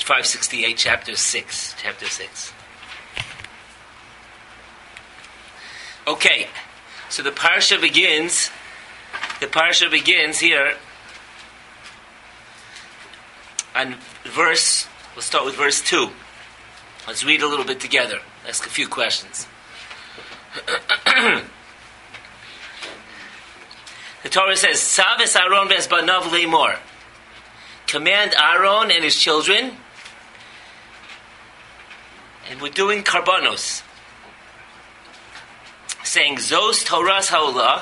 568, chapter 6. Okay, so the parsha begins here on we'll start with verse 2. Let's read a little bit together, ask a few questions. The Torah says, Savis Aaron ves banav leimor. Command Aaron and his children, and we're doing karbanos, saying Zos Torah's Ha'olah.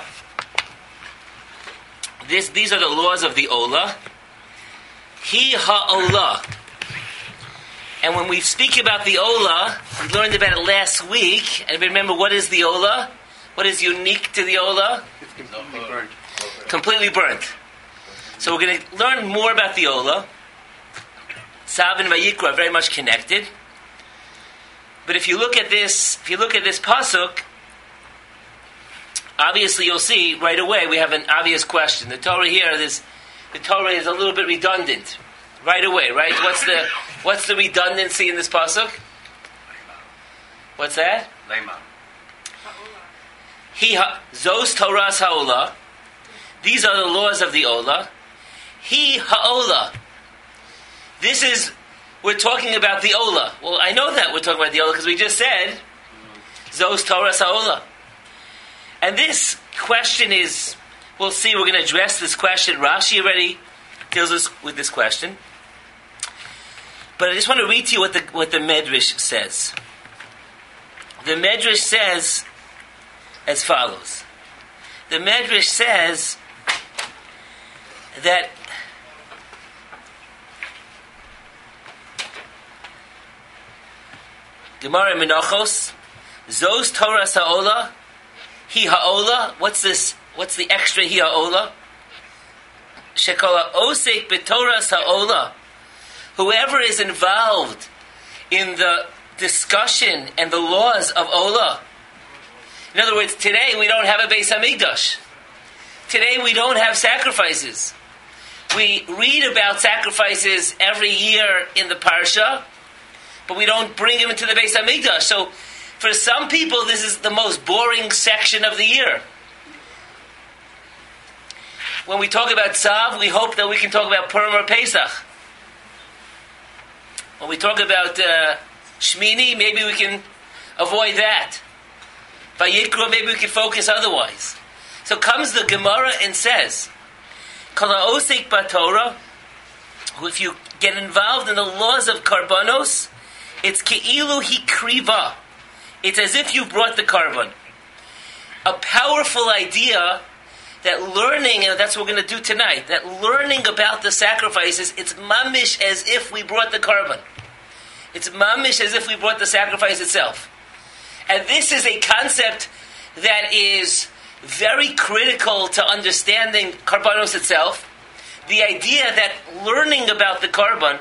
These are the laws of the Olah. He Ha'olah. And when we speak about the Olah, we learned about it last week. And remember, what is the Olah? What is unique to the Olah? It's completely burnt. Completely burnt. So we're going to learn more about the Olah. Tzav and Vayikra are very much connected. But if you look at this pasuk, obviously you'll see right away we have an obvious question. The Torah here, the Torah is a little bit redundant. Right away, right? What's the redundancy in this pasuk? What's that? Lema. Zos Torah's Ha'olah. These are the laws of the Olah. He Ha'olah. We're talking about the Olah. Well, I know that we're talking about the Olah because we just said Zos Torah's Ha'olah. And this question is, we'll see, we're going to address this question. Rashi already deals with this question. But I just want to read to you what the Medrash says. The Medrash says as follows. The Medrash says that Gemara Menachos, Zos Torah Ha'olah, Hi Ha'olah. What's this? What's the extra Hi Ha'olah? Shekola Osek B'Torah Ha'olah. Whoever is involved in the discussion and the laws of Olah. In other words, today we don't have a Beis Hamikdash. Today we don't have sacrifices. We read about sacrifices every year in the Parsha, but we don't bring them into the Beis Hamikdash. So, for some people, this is the most boring section of the year. When we talk about Tzav, we hope that we can talk about Purim or Pesach. When we talk about Shmini, maybe we can avoid that. Vayikra, maybe we can focus otherwise. So comes the Gemara and says, Kala Osek B'Torah, if you get involved in the laws of Karbanos, it's Ke'ilu Hikriva. It's as if you brought the carbon. A powerful idea that learning, and that's what we're going to do tonight, that learning about the sacrifices, it's mamish as if we brought the carbon. It's mamish as if we brought the sacrifice itself. And this is a concept that is very critical to understanding Karbanos itself. The idea that learning about the carbon,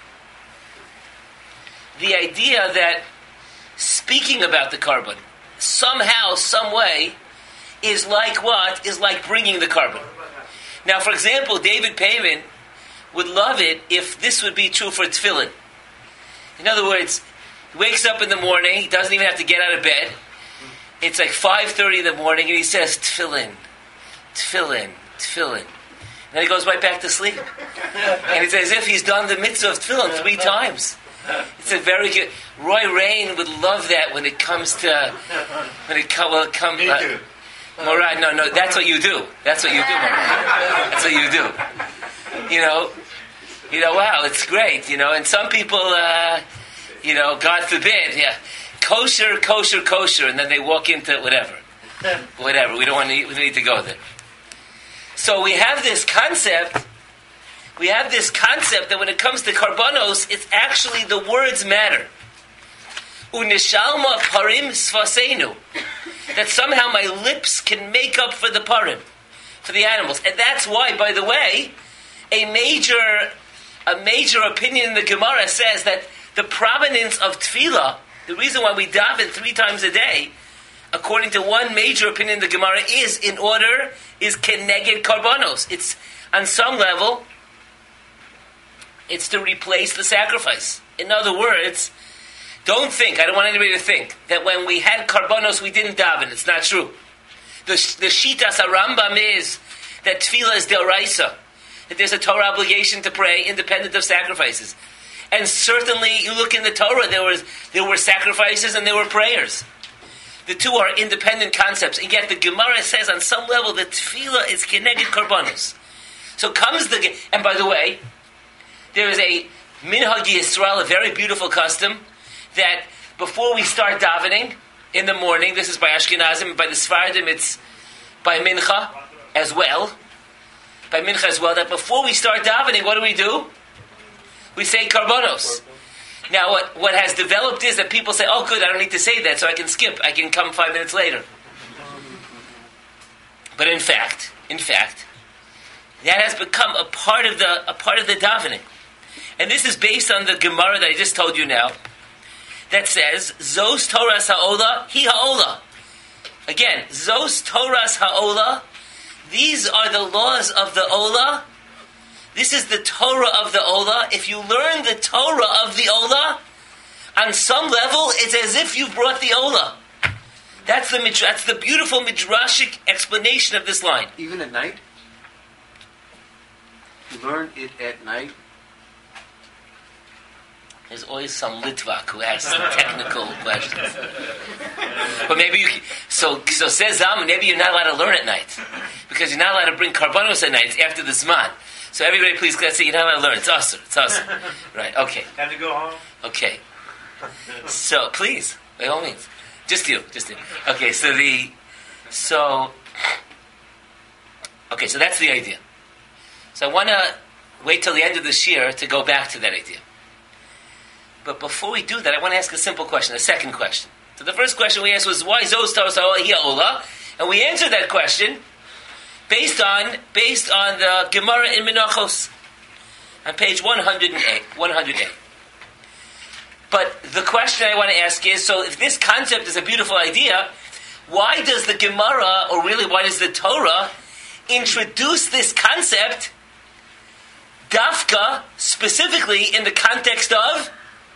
the idea that speaking about the carbon, somehow, some way, is like what? Is like bringing the carbon. Now, for example, David Payman would love it if this would be true for tefillin. In other words, he wakes up in the morning, he doesn't even have to get out of bed. It's like 5:30 in the morning, and he says, tefillin, tefillin, tefillin. And then he goes right back to sleep. And it's as if he's done the mitzvah of tefillin 3 times. It's a very good... Roy Rain would love that when it comes to... Morad, no, that's what you do. That's what you do, Morad. That's what you do. Wow, it's great, And some people, God forbid, kosher, kosher, kosher, and then they walk into whatever. We don't need to go there. So we have this concept that when it comes to karbanos, it's actually the words matter. Unishalma parim svaseinu. That somehow my lips can make up for the parim, for the animals. And that's why, by the way, a major opinion in the Gemara says that the provenance of tefillah, the reason why we daven 3 times a day, according to one major opinion in the Gemara, is keneged karbanos. It's on some level It's to replace the sacrifice. In other words, don't think, I don't want anybody to think, that when we had karbanos we didn't daven. It's not true. The Shitas HaRambam is that tefillah is d'oraisa, that there's a Torah obligation to pray independent of sacrifices. And certainly, you look in the Torah, there were sacrifices and there were prayers. The two are independent concepts, and yet the Gemara says on some level that tefillah is keneged karbanos. So comes and by the way, there is a Minhag Yisrael, a very beautiful custom, that before we start davening in the morning, this is by Ashkenazim, by the Sfardim, it's by Mincha as well. By Mincha as well, that before we start davening, what do? We say karbanos. Now, what has developed is that people say, oh good, I don't need to say that, so I can skip. I can come 5 minutes later. But in fact, that has become a part of the davening. And this is based on the Gemara that I just told you now, that says, Zos Toras Ha'olah, Hi Ha'olah. Again, Zos Toras Ha'olah, these are the laws of the Olah. This is the Torah of the Olah. If you learn the Torah of the Olah, on some level, it's as if you've brought the Olah. That's the beautiful midrashic explanation of this line. Even at night? You learn it at night? There's always some Litvak who has some technical questions. But maybe so says Zalman, maybe you're not allowed to learn at night. Because you're not allowed to bring karbanos at night after the Zman. So everybody please, let's say you're not allowed to learn. It's awesome. Right, okay. Have to go home? Okay. So, please, by all means. Just you. Okay, so that's the idea. So I want to wait till the end of this year to go back to that idea. But before we do that, I want to ask a simple question, a second question. So the first question we asked was, why Zos Toras Ha'olah? And we answered that question based on the Gemara in Menachos, on page 108. But the question I want to ask is, so if this concept is a beautiful idea, why does the Gemara, or really why does the Torah, introduce this concept dafka, specifically in the context of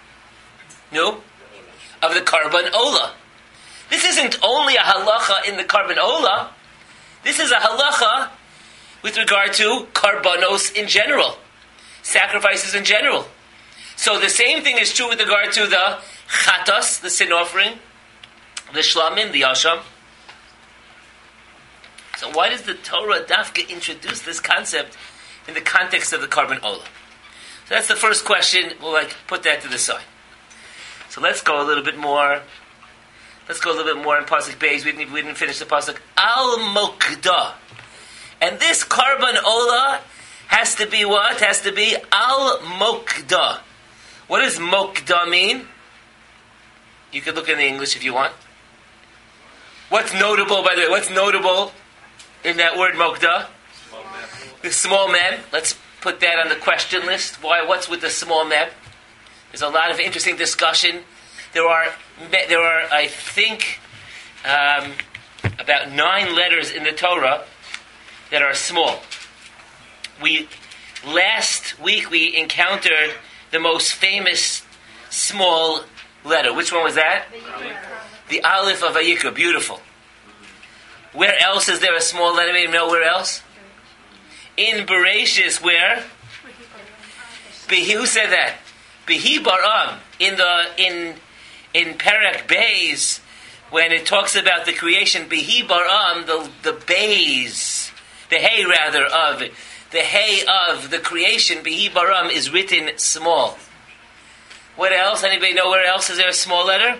the Karban Olah? This isn't only a halacha in the Karban Olah. This is a halacha with regard to karbanos in general, sacrifices in general. So the same thing is true with regard to the chatos, the sin offering, the shlamim, the asham. So why does the Torah dafka introduce this concept in the context of the Karban Olah? So that's the first question. We'll put that to the side. So let's go a little bit more. In pasuk Beis. We didn't finish the pasuk. Al Mokdah, and this Karban Olah has to be what? Has to be Al Mokdah. What does Mokdah mean? You could look in the English if you want. What's notable, by the way? What's notable in that word Mokdah? The small mem. Let's put that on the question list. Why? What's with the small mem? There's a lot of interesting discussion. There are, I think, about 9 letters in the Torah that are small. Last week we encountered the most famous small letter. Which one was that? The Aleph of Vayikra. Beautiful. Where else is there a small letter? Maybe know where else? In Bereshis, where? Who said that? Behi Baram. In Perek Beis, when it talks about the creation, Behi Baram, the Beis, the hay rather of the hay of the creation, Behi Baram, is written small. What else? Anybody know where else is there a small letter?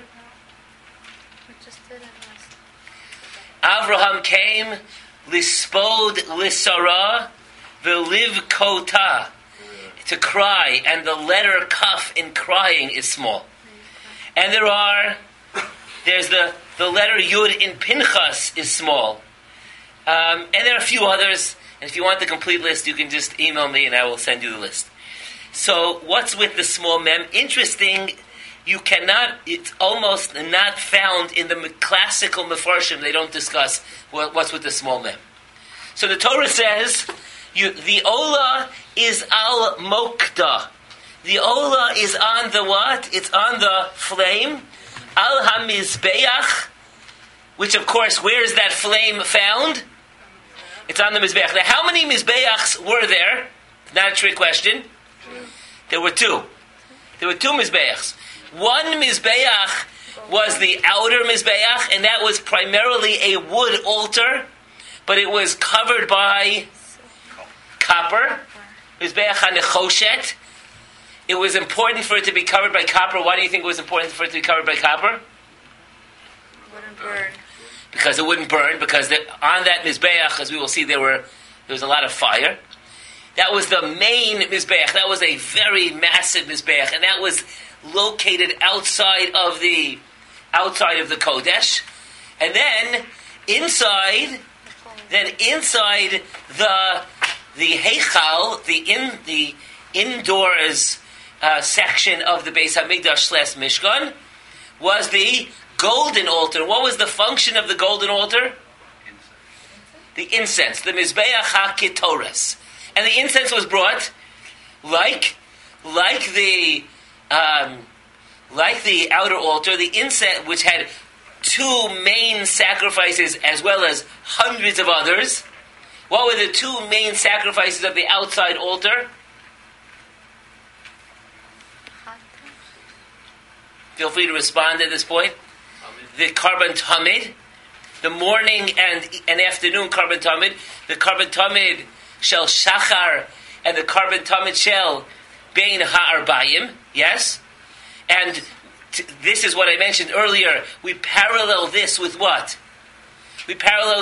Avraham came, lispod lisara, v'liv kota, to cry, and the letter kaf in crying is small. And there's the letter yud in Pinchas is small. And there are a few others, and if you want the complete list, you can just email me and I will send you the list. So, what's with the small mem? Interesting, it's almost not found in the classical Mefarshim. They don't discuss what's with the small mem. So the Torah says, the Olah is al Mokdah. The Ola is on the what? It's on the flame. Al HaMizbeach, which of course, where is that flame found? It's on the Mizbeach. Now, how many Mizbeachs were there? Not a trick question. There were two. There were two Mizbeachs. One Mizbeach was the outer Mizbeach, and that was primarily a wood altar, but it was covered by copper. Mizbeach HaNechoshet. It was important for it to be covered by copper. Why do you think it was important for it to be covered by copper? Wouldn't burn. Because it wouldn't burn, because on that Mizbeach, as we will see, there was a lot of fire. That was the main Mizbeach. That was a very massive Mizbeach, and that was located outside of the Kodesh. And then inside the Heichal, the indoors section of the Beis Hamikdash / Mishkan, was the golden altar. What was the function of the golden altar? The incense, the Mizbeach HaKetoras. And the incense was brought like the outer altar, the incense, which had two main sacrifices as well as hundreds of others. What were the two main sacrifices of the outside altar? Feel free to respond at this point. The Karban Tamid, the morning and afternoon Karban Tamid, the Karban Tamid Shel Shachar, and the Karban Tamid Shel Bein Ha'arbayim, yes? And this is what I mentioned earlier. We parallel this with what? With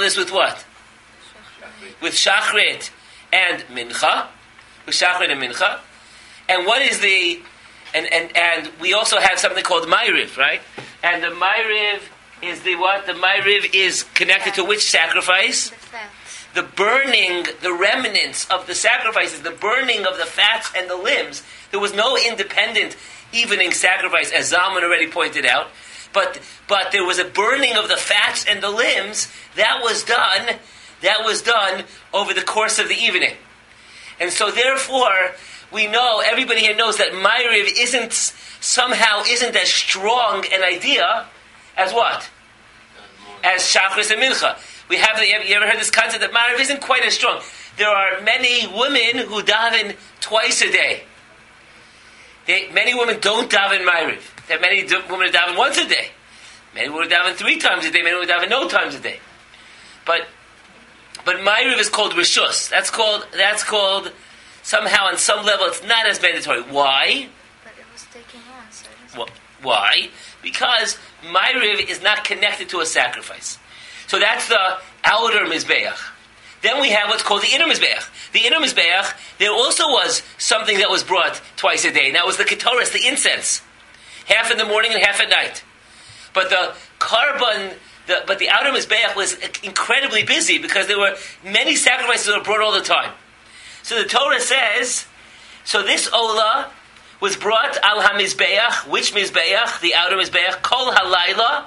Shachrit and Mincha. With Shachrit and Mincha. And what is the... And we also have something called Ma'ariv, right? And the Ma'ariv is the what? The Ma'ariv is connected to which sacrifice? The burning, the remnants of the sacrifices, the burning of the fats and the limbs. There was no independent evening sacrifice, as Zalman already pointed out. But there was a burning of the fats and the limbs that was done over the course of the evening. And so therefore, we know, everybody here knows that Ma'ariv isn't as strong an idea as what? As Shachris and Mincha. You ever heard this concept that Ma'ariv isn't quite as strong? There are many women who daven twice a day. Many women don't daven Ma'ariv. There are many women who daven once a day. Many women daven 3 times a day. Many women daven no times a day. But Ma'ariv is called Rishus. That's called somehow on some level it's not as mandatory. Why? But it was taken once. Why? Because Ma'ariv is not connected to a sacrifice. So that's the outer Mizbeach. Then we have what's called the inner Mizbeach. The inner Mizbeach, there also was something that was brought twice a day. And that was the Ketoras, the incense. Half in the morning and half at night. But the outer Mizbeach was incredibly busy because there were many sacrifices that were brought all the time. So the Torah says, so this Ola was brought al ha-Mizbeach. Which Mizbeach? The outer Mizbeach. Kol halayla.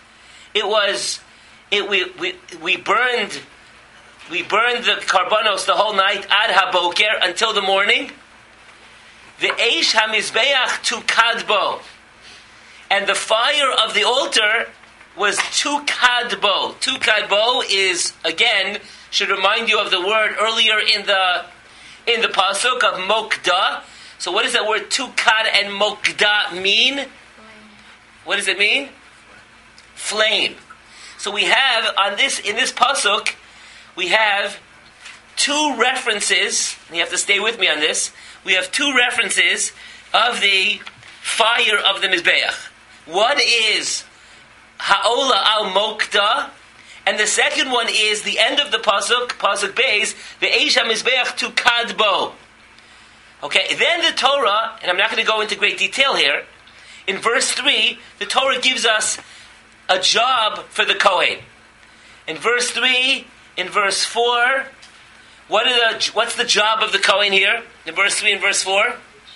We burned the karbanos the whole night ad haboker until the morning. The eish ha-Mizbeach tu kadbo. And the fire of the altar was tu kadbo. Tu kadbo is, again, should remind you of the word earlier in the pasuk of mokda. So what does that word tukad and mokda mean? Flame. What does it mean? Flame. So we have in this pasuk, we have 2 references, and you have to stay with me on this. We have 2 references of the fire of the Mizbeach. One is Ha'ola al Mokda, and the second one is the end of the pasuk Beis, the Eish HaMizbeach tu kadbo. Okay, then the Torah, and I'm not going to go into great detail here, in verse 3, the Torah gives us a job for the Kohen. In verse 3, in verse 4, what's the job of the Kohen here? In verse 3 and verse 4? To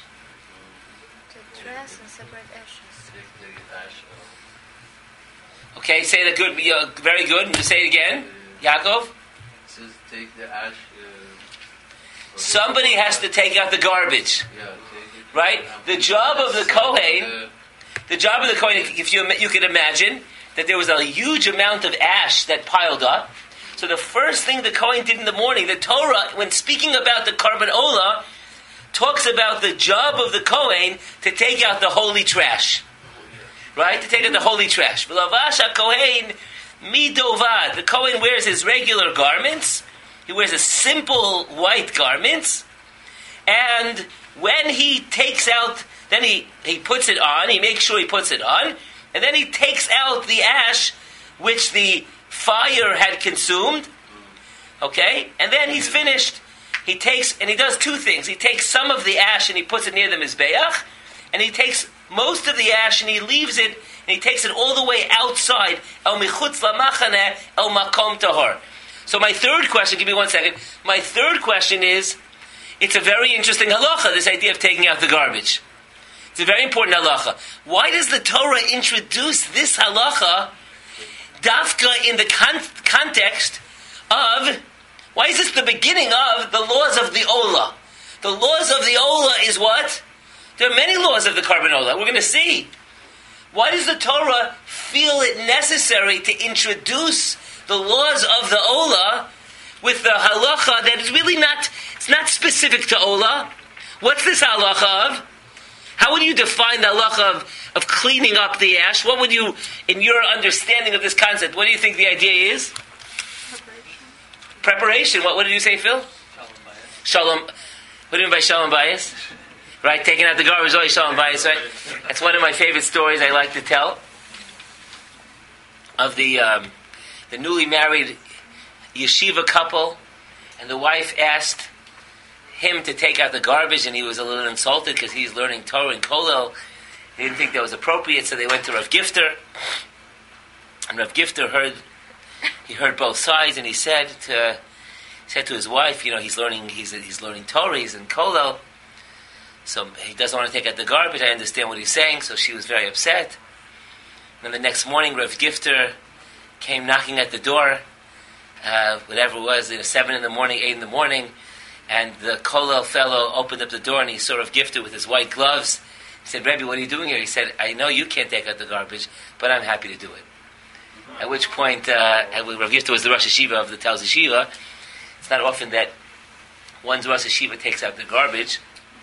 dress and separate ashes. Okay, say that good. Very good. Say it again. Yaakov? It says take the ash. Somebody has to take out the garbage. Yeah, take right? The job of the Kohen, if you could imagine that there was a huge amount of ash that piled up. So the first thing the Kohen did in the morning, the Torah, when speaking about the Karban Olah, talks about the job of the Kohen to take out the holy trash. Right? To take out the holy trash. V'lavash HaKohen midovad. The Kohen wears his regular garments. He wears a simple white garments. And when he takes out, then he puts it on. He makes sure he puts it on. And then he takes out the ash which the fire had consumed. Okay? And then he's finished. He takes, and he does two things. He takes some of the ash and he puts it near the Mizbeach. And he takes most of the ash and he leaves it, and he takes it all the way outside. El michutz lamachaneh el makom tahor. So my third question, give me 1 second. My third question is, it's a very interesting halacha, this idea of taking out the garbage. It's a very important halacha. Why does the Torah introduce this halacha dafka in the context of, why is this the beginning of the laws of the Olah? The laws of the Olah is what? There are many laws of the Karban Olah. We're going to see. Why does the Torah feel it necessary to introduce the laws of the Olah with the halacha that is really not, it's not specific to Olah? What's this halacha of? How would you define the halacha of cleaning up the ash? What would you, in your understanding of this concept, what do you think the idea is? Preparation. What did you say, Phil? Shalom. What do you mean by shalom bayis? Right, taking out the garbage, always shalom bayis, right? That's one of my favorite stories I like to tell of the newly married yeshiva couple, and the wife asked him to take out the garbage, and he was a little insulted because he's learning Torah and Kollel. He didn't think that was appropriate, so they went to Rav Gifter, and Rav Gifter heard both sides, and he said to his wife, he's learning Torah, he's in Kollel. So he doesn't want to take out the garbage. I understand what he's saying. So she was very upset. And the next morning, Rav Gifter came knocking at the door, whatever it was, 7 in the morning, 8 in the morning. And the Kollel fellow opened up the door, and he saw Rav Gifter with his white gloves. He said, "Rebbe, what are you doing here?" He said, "I know you can't take out the garbage, but I'm happy to do it." At which point, Rav Gifter was the Rosh Hashiva of the Talz Yeshiva. It's not often that one's Rosh Hashiva takes out the garbage.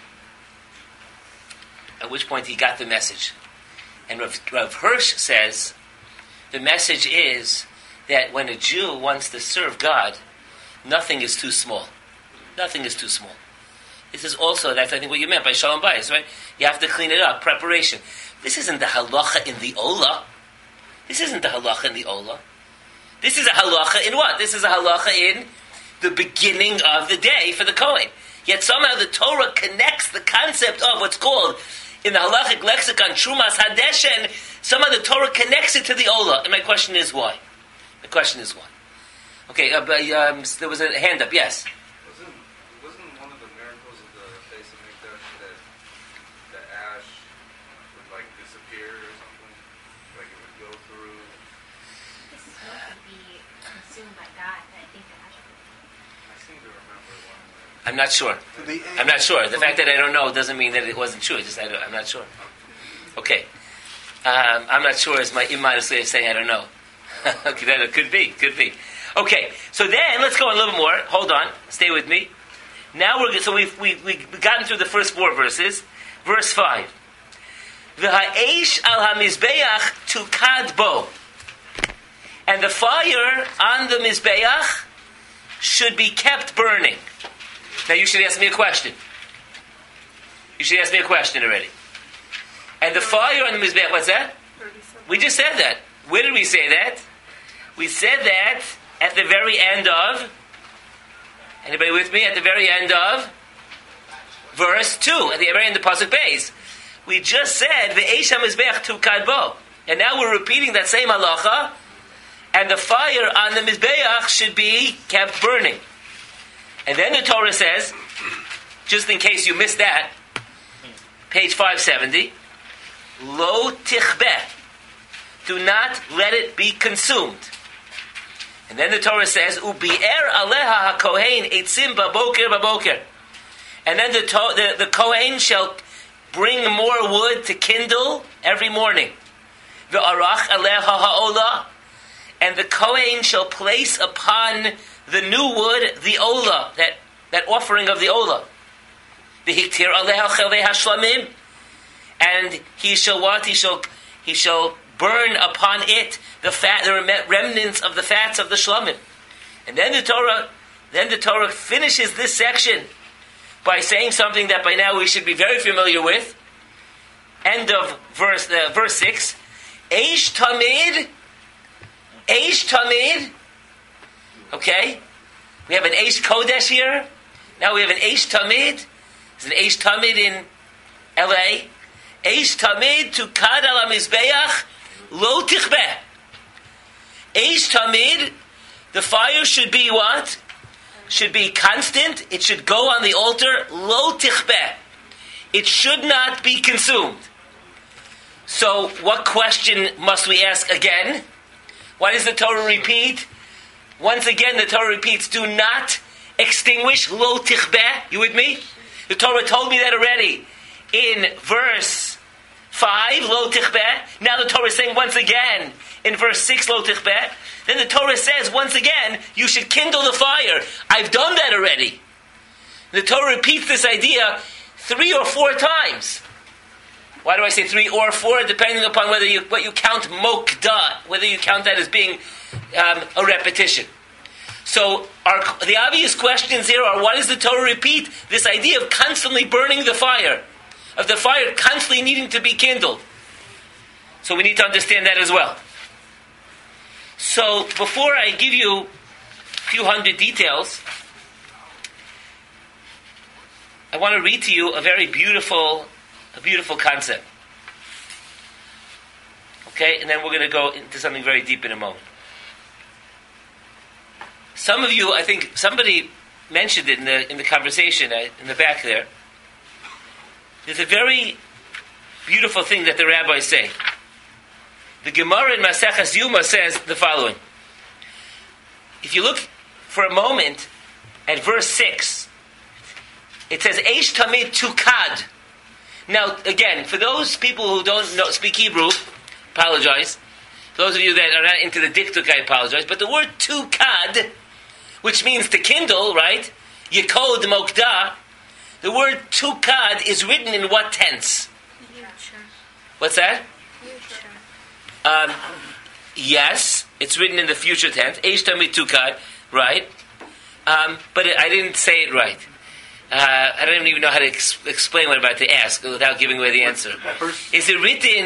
At which point he got the message. And Rav Hirsch says, the message is that when a Jew wants to serve God, nothing is too small. Nothing is too small. This is also, that's I think what you meant by Shalom Bayis, right? You have to clean it up, preparation. This isn't the halacha in the Olah. This isn't the halacha in the Olah. This is a halacha in what? This is a halacha in the beginning of the day for the Kohen. Yet somehow the Torah connects the concept of what's called, in the halachic lexicon, Trumas Hadeshen, somehow the Torah connects it to the Olah. And my question is why? The question is why? Okay, there was a hand up, yes? Wasn't one of the miracles of the Beis Hamikdash that the ash would disappear or something? Like it would go through? This is supposed to be consumed by God, but I think the ash would. I seem to remember one. I'm not sure. I'm not sure. The fact that I don't know doesn't mean that it wasn't true. I'm not sure. Okay. I'm not sure is my immodest way of saying I don't know. Okay, that could be. Okay, so then let's go a little more. Hold on. Stay with me. Now we've gotten through the first 4 verses. Verse 5. V'ha'esh al ha'mizbeach tukad bo. And the fire on the mizbeach should be kept burning. Now you should ask me a question. You should ask me a question already. And the fire on the Mizbeach, what's that? We just said that. Where did we say that? We said that at the very end of, anybody with me? At the very end of verse 2. At the very end of Pasuk Beis. We just said, V'eish ha-Mizbeach tukad bo. And now we're repeating that same halacha. And the fire on the Mizbeach should be kept burning. And then the Torah says, just in case you missed that, page 570, Lo tichbeh. Do not let it be consumed. And then the Torah says, Ubi'er aleha hakohen eitzim baboker baboker. And then the Kohen shall bring more wood to kindle every morning. Ve'arach aleha ha'olah, and the Kohen shall place upon the new wood the olah, that offering of the olah. V'hiktir aleha chavei hashlamim, and he shall what? He shall burn upon it the remnants of the fats of the shlamim. And then the Torah finishes this section by saying something that by now we should be very familiar with. End of verse 6. Eish Tamid. Okay? We have an Eish Kodesh here. Now we have an Eish Tamid. There's an Eish Tamid in LA. Eish Tamid to Kad al HaMizbeach Lo Tichbeh. Eish Tamid, the fire should be what? Should be constant. It should go on the altar. Lo Tichbeh. It should not be consumed. So, what question must we ask again? Why does the Torah repeat? Once again, the Torah repeats, do not extinguish lo tichbeh. You with me? The Torah told me that already in verse 5, lo tichbeh. Now the Torah is saying once again in verse 6, lo tichbeh. Then the Torah says once again, you should kindle the fire. I've done that already. The Torah repeats this idea 3 or 4 times. Why do I say 3 or 4? Depending upon what you count mokdah, whether you count that as being a repetition. So the obvious questions here are, why does the Torah repeat this idea of constantly burning the fire? Of the fire constantly needing to be kindled? So we need to understand that as well. So before I give you a few hundred details, I want to read to you a very beautiful concept. Okay, and then we're going to go into something very deep in a moment. Some of you, I think somebody mentioned it in the conversation in the back there. There's a very beautiful thing that the rabbis say. The Gemara in Maseches Yuma says the following. If you look for a moment at verse 6, it says, Eish Tamid Tukad. Now, again, for those people who don't speak Hebrew, apologize. For those of you that are not into the diktuk, I apologize. But the word tukad, which means to kindle, right? Yekod mokdah. The word tukad is written in what tense? Future. What's that? Future. Yes, it's written in the future tense. Eish tamid tukad, right? But I didn't say it right. I don't even know how to explain what I'm about to ask without giving away the answer. Is it written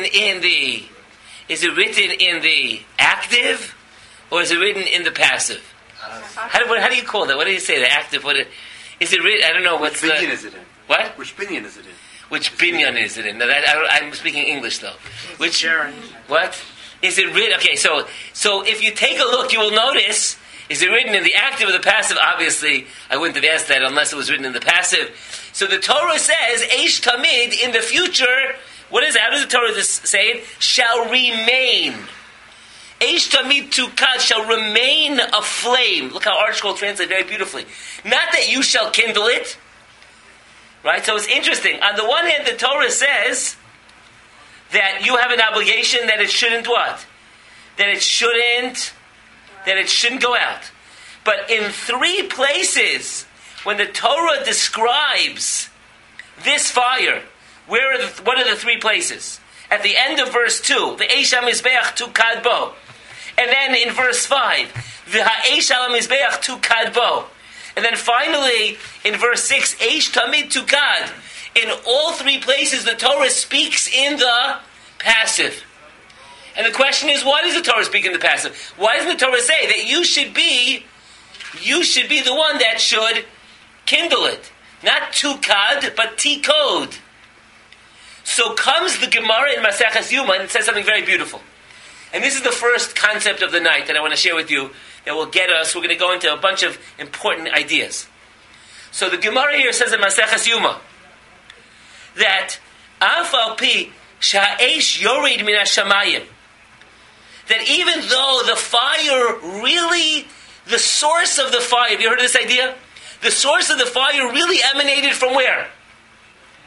in the active, or is it written in the passive? How do you call that? What do you say? The active? Is it written? I don't know. Which binyan is it in? What? Which binyan is it in? Which binyan is it in? No, I'm speaking English though. Which? What? Is it written? Okay, so if you take a look, you will notice. Is it written in the active or the passive? Obviously, I wouldn't have asked that unless it was written in the passive. So the Torah says, Eish Tamid, in the future, what is it? How does the Torah say it? Shall remain. Eish Tamid Tukad shall remain a flame. Look how ArtScroll translates very beautifully. Not that you shall kindle it. Right? So it's interesting. On the one hand, the Torah says that you have an obligation that it shouldn't what? That it shouldn't go out. But in 3 places, when the Torah describes this fire, what are the 3 places? At the end of verse 2, the Eish HaMizbeach Tukad Bo. And then in verse 5, the Eish HaMizbeach Tukad Bo. And then finally, in verse 6, Eish Tamid Tukad. In all 3 places, the Torah speaks in the passive. And the question is, why does the Torah speak in the passive? Why doesn't the Torah say that you should be the one that should kindle it? Not tukad, but tikod. So comes the Gemara in Maseches Yuma and it says something very beautiful. And this is the first concept of the night that I want to share with you that will get us. We're going to go into a bunch of important ideas. So the Gemara here says in Maseches Yuma that Af al pi sha'esh yorid min hashamayim, that even though the fire really, the source of the fire, have you heard of this idea? The source of the fire really emanated from where?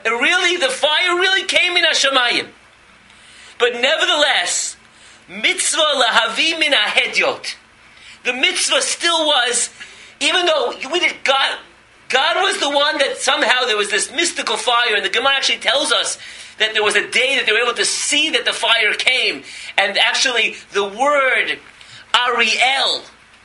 The fire really came in Hashemayim. But nevertheless, mitzvah lahavi min hahedyot. The mitzvah still was, even though God was the one that somehow there was this mystical fire, and the Gemara actually tells us that there was a day that they were able to see that the fire came, and actually the word Ari,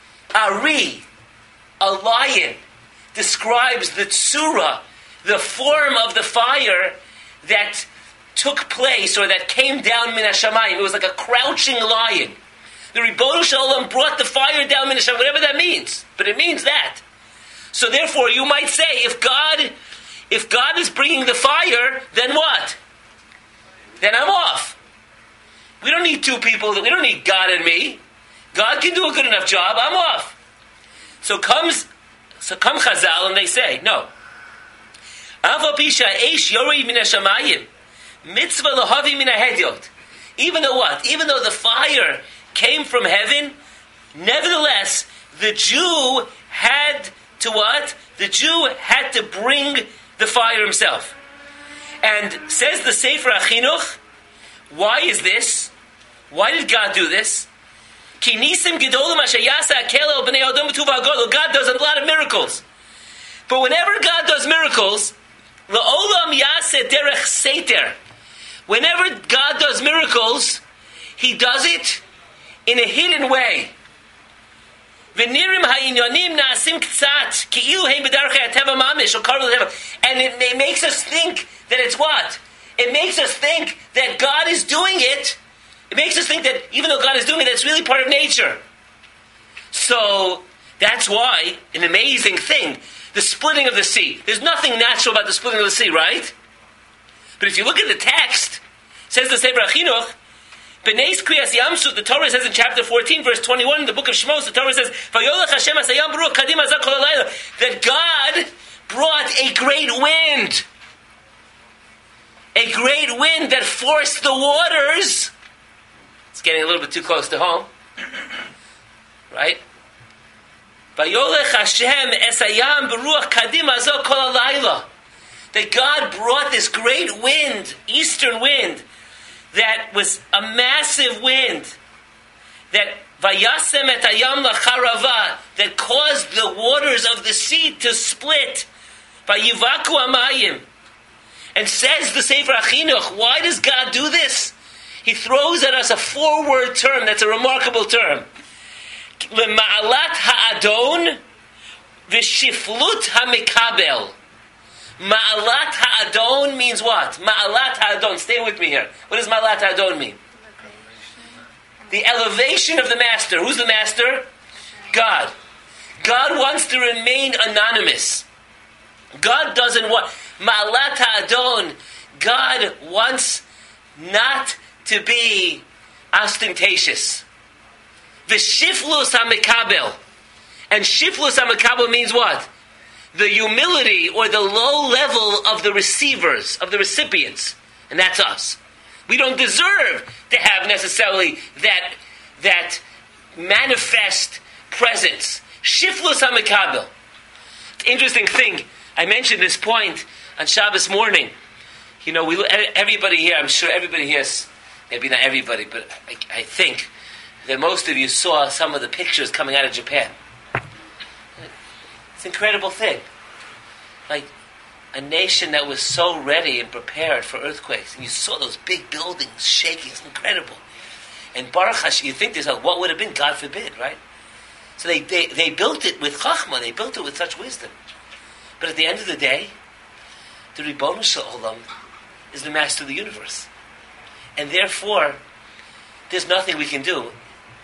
a lion, describes the tzura, the form of the fire that took place, or that came down min hashamayim. It was like a crouching lion. The Ribono Shel Olam brought the fire down min hashamayim, whatever that means. But it means that. So therefore, you might say, if God is bringing the fire, then what? Then I'm off. We don't need two people. We don't need God and me. God can do a good enough job. I'm off. So come Chazal and they say, no. Mitzvah lahavi min hahedyot. Even though what? Even though the fire came from heaven, nevertheless, the Jew had to what? The Jew had to bring the fire himself. And says the Sefer HaChinuch, why is this? Why did God do this? God does a lot of miracles. But whenever God does miracles, whenever God does miracles, He does it in a hidden way. And it makes us think that it's what? It makes us think that God is doing it. It makes us think that even though God is doing it, that's really part of nature. So that's why, an amazing thing, the splitting of the sea. There's nothing natural about the splitting of the sea, right? But if you look at the text, says the Sefer HaChinuch, B'neis Kriyas Yamsuf, the Torah says in chapter 14, verse 21, in the book of Shmos, the Torah says, Vayolech Hashem asayam baruch kadim hazak kol halayla, that God brought a great wind. A great wind that forced the waters. It's getting a little bit too close to home. Right? Vayolech Hashem asayam baruch kadim hazak kol halayla. That God brought this great wind, eastern wind, that was a massive wind, that vayasem et hayam lacharava, that caused the waters of the sea to split, vayivaku amayim. And says the Sefer HaChinuch, why does God do this? He throws at us a 4-word term that's a remarkable term. Lema'alat ha'adon v'shiflut ha'mekabel. Ma'alat ha'adon means what? Ma'alat ha'adon. Stay with me here. What does ma'alat ha'adon mean? The elevation of the master. Who's the master? God. God wants to remain anonymous. God doesn't want... Ma'alat ha'adon. God wants not to be ostentatious. V'shiflus ha'mekabel. And shiflus ha'mekabel means what? The humility or the low level of the receivers, of the recipients. And that's us. We don't deserve to have necessarily that manifest presence. Shiflus HaMekabel. Interesting thing, I mentioned this point on Shabbos morning. You know, everybody here, I'm sure everybody here, maybe not everybody, but I think that most of you saw some of the pictures coming out of Japan. It's an incredible thing. Like a nation that was so ready and prepared for earthquakes. And you saw those big buildings shaking. It's incredible. And Baruch Hashem, you think to yourself, what would have been? God forbid, right? So they built it with chachma. They built it with such wisdom. But at the end of the day, the Ribono Shel Olam is the master of the universe. And therefore, there's nothing we can do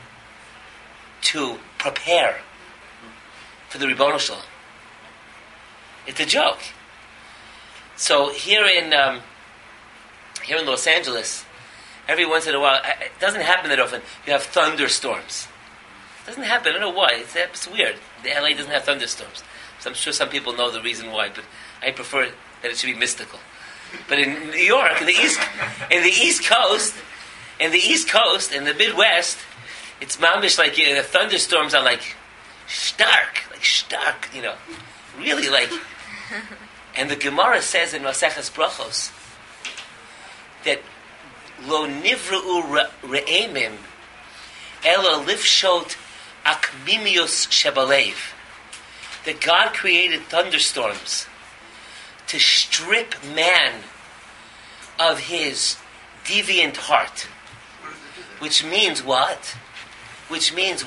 to prepare for the Ribono Shel Olam. It's a joke. So here in Los Angeles, every once in a while, it doesn't happen that often, you have thunderstorms. It doesn't happen, I don't know why. It's weird. The LA doesn't have thunderstorms. So I'm sure some people know the reason why, but I prefer that it should be mystical. But in New York, in the East Coast, in the Midwest, it's mamish like the thunderstorms are like stark, you know. Really, like, And the Gemara says in Maseches Brachos that lo nivra'u re'emim ela lifshot akmimius shebalev, that God created thunderstorms to strip man of his deviant heart. Which means what? Which means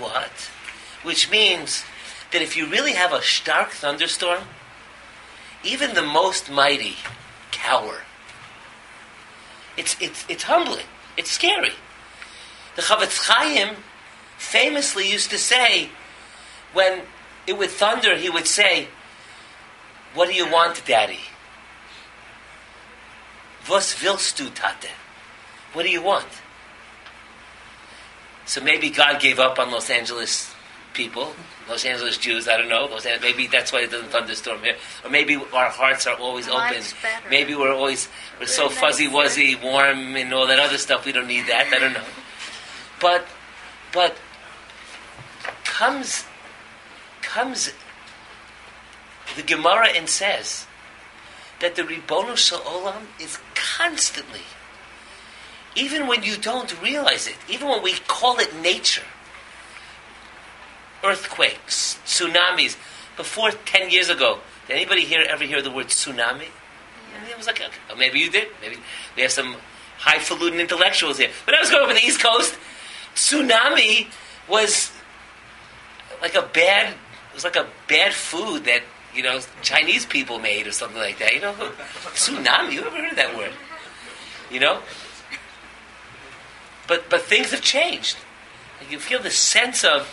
that if you really have a stark thunderstorm, even the most mighty cower. It's humbling. It's scary. The Chavetz Chaim famously used to say, when it would thunder, he would say, "What do you want, Daddy? Was willst du, Tate? What do you want?" So maybe God gave up on Los Angeles people, Los Angeles Jews, I don't know. Maybe that's why it doesn't thunderstorm here. Or maybe our hearts are always open. Maybe we're so fuzzy-wuzzy, warm, and all that other stuff. We don't need that. I don't know. But comes the Gemara and says that the Ribono Shel Olam is constantly, even when you don't realize it, even when we call it nature, earthquakes, tsunamis. Before 10 years ago, did anybody ever hear the word tsunami? And it was like, okay, well, maybe you did. Maybe we have some highfalutin intellectuals here. When I was growing up on the East Coast, tsunami was like a bad food that, Chinese people made or something like that. Tsunami, you ever heard of that word? But things have changed. You feel the sense of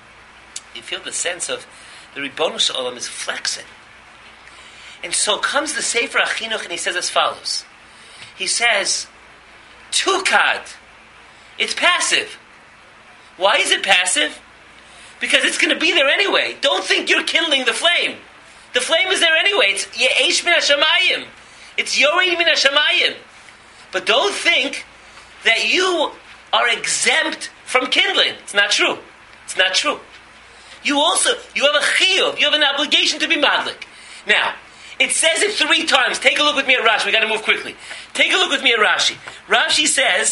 the Ribono Shel Olam is flexing. And so comes the Sefer HaChinuch and he says as follows. He says, Tukad, it's passive. Why is it passive? Because it's going to be there anyway. Don't think you're kindling the flame. The flame is there anyway. It's Ye'esh min HaShamayim. It's Yored min HaShamayim. But don't think that you are exempt from kindling. It's not true. It's not true. You have a chiyuv. You have an obligation to be madlik. Now, it says it 3 times. Take a look with me at Rashi. We got to move quickly. Take a look with me at Rashi. Rashi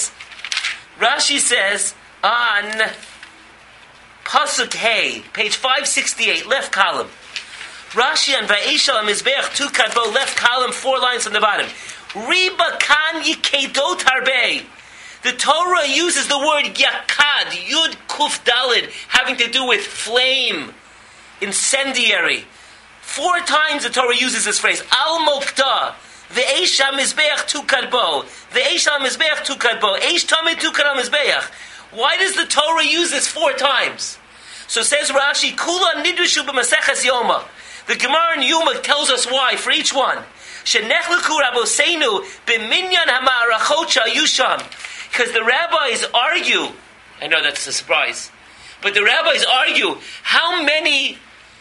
says on Pasuk Hey, page 568, left column. Rashi on Va'eshal HaMizbeach Tukad Bo, left column, 4 lines from the bottom. Riba kan yikedot harbei. The Torah uses the word yakad, yud kuf dalid, having to do with flame, incendiary. 4 times the Torah uses this phrase. Al mokta, ve'esh ha-mizbeach tukad bo, ve'esh ha-mizbeach tukad bo, eish tamid tukad ha-mizbeach. Why does the Torah use this 4 times? So says Rashi, kula nidrishu b'maseches yoma. The Gemara in Yuma tells us why for each one. Shenechleku raboseinu b'minyan ha'ma'arachot sha'yusham. Because the rabbis argue, I know that's a surprise, but the rabbis argue how many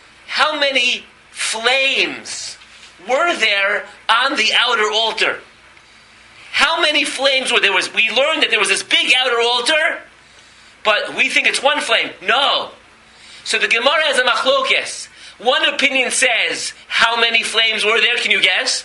flames were there on the outer altar? How many flames were there? We learned that there was this big outer altar, but we think it's 1 flame. No. So the Gemara has a machlokes. One opinion says how many flames were there? Can you guess?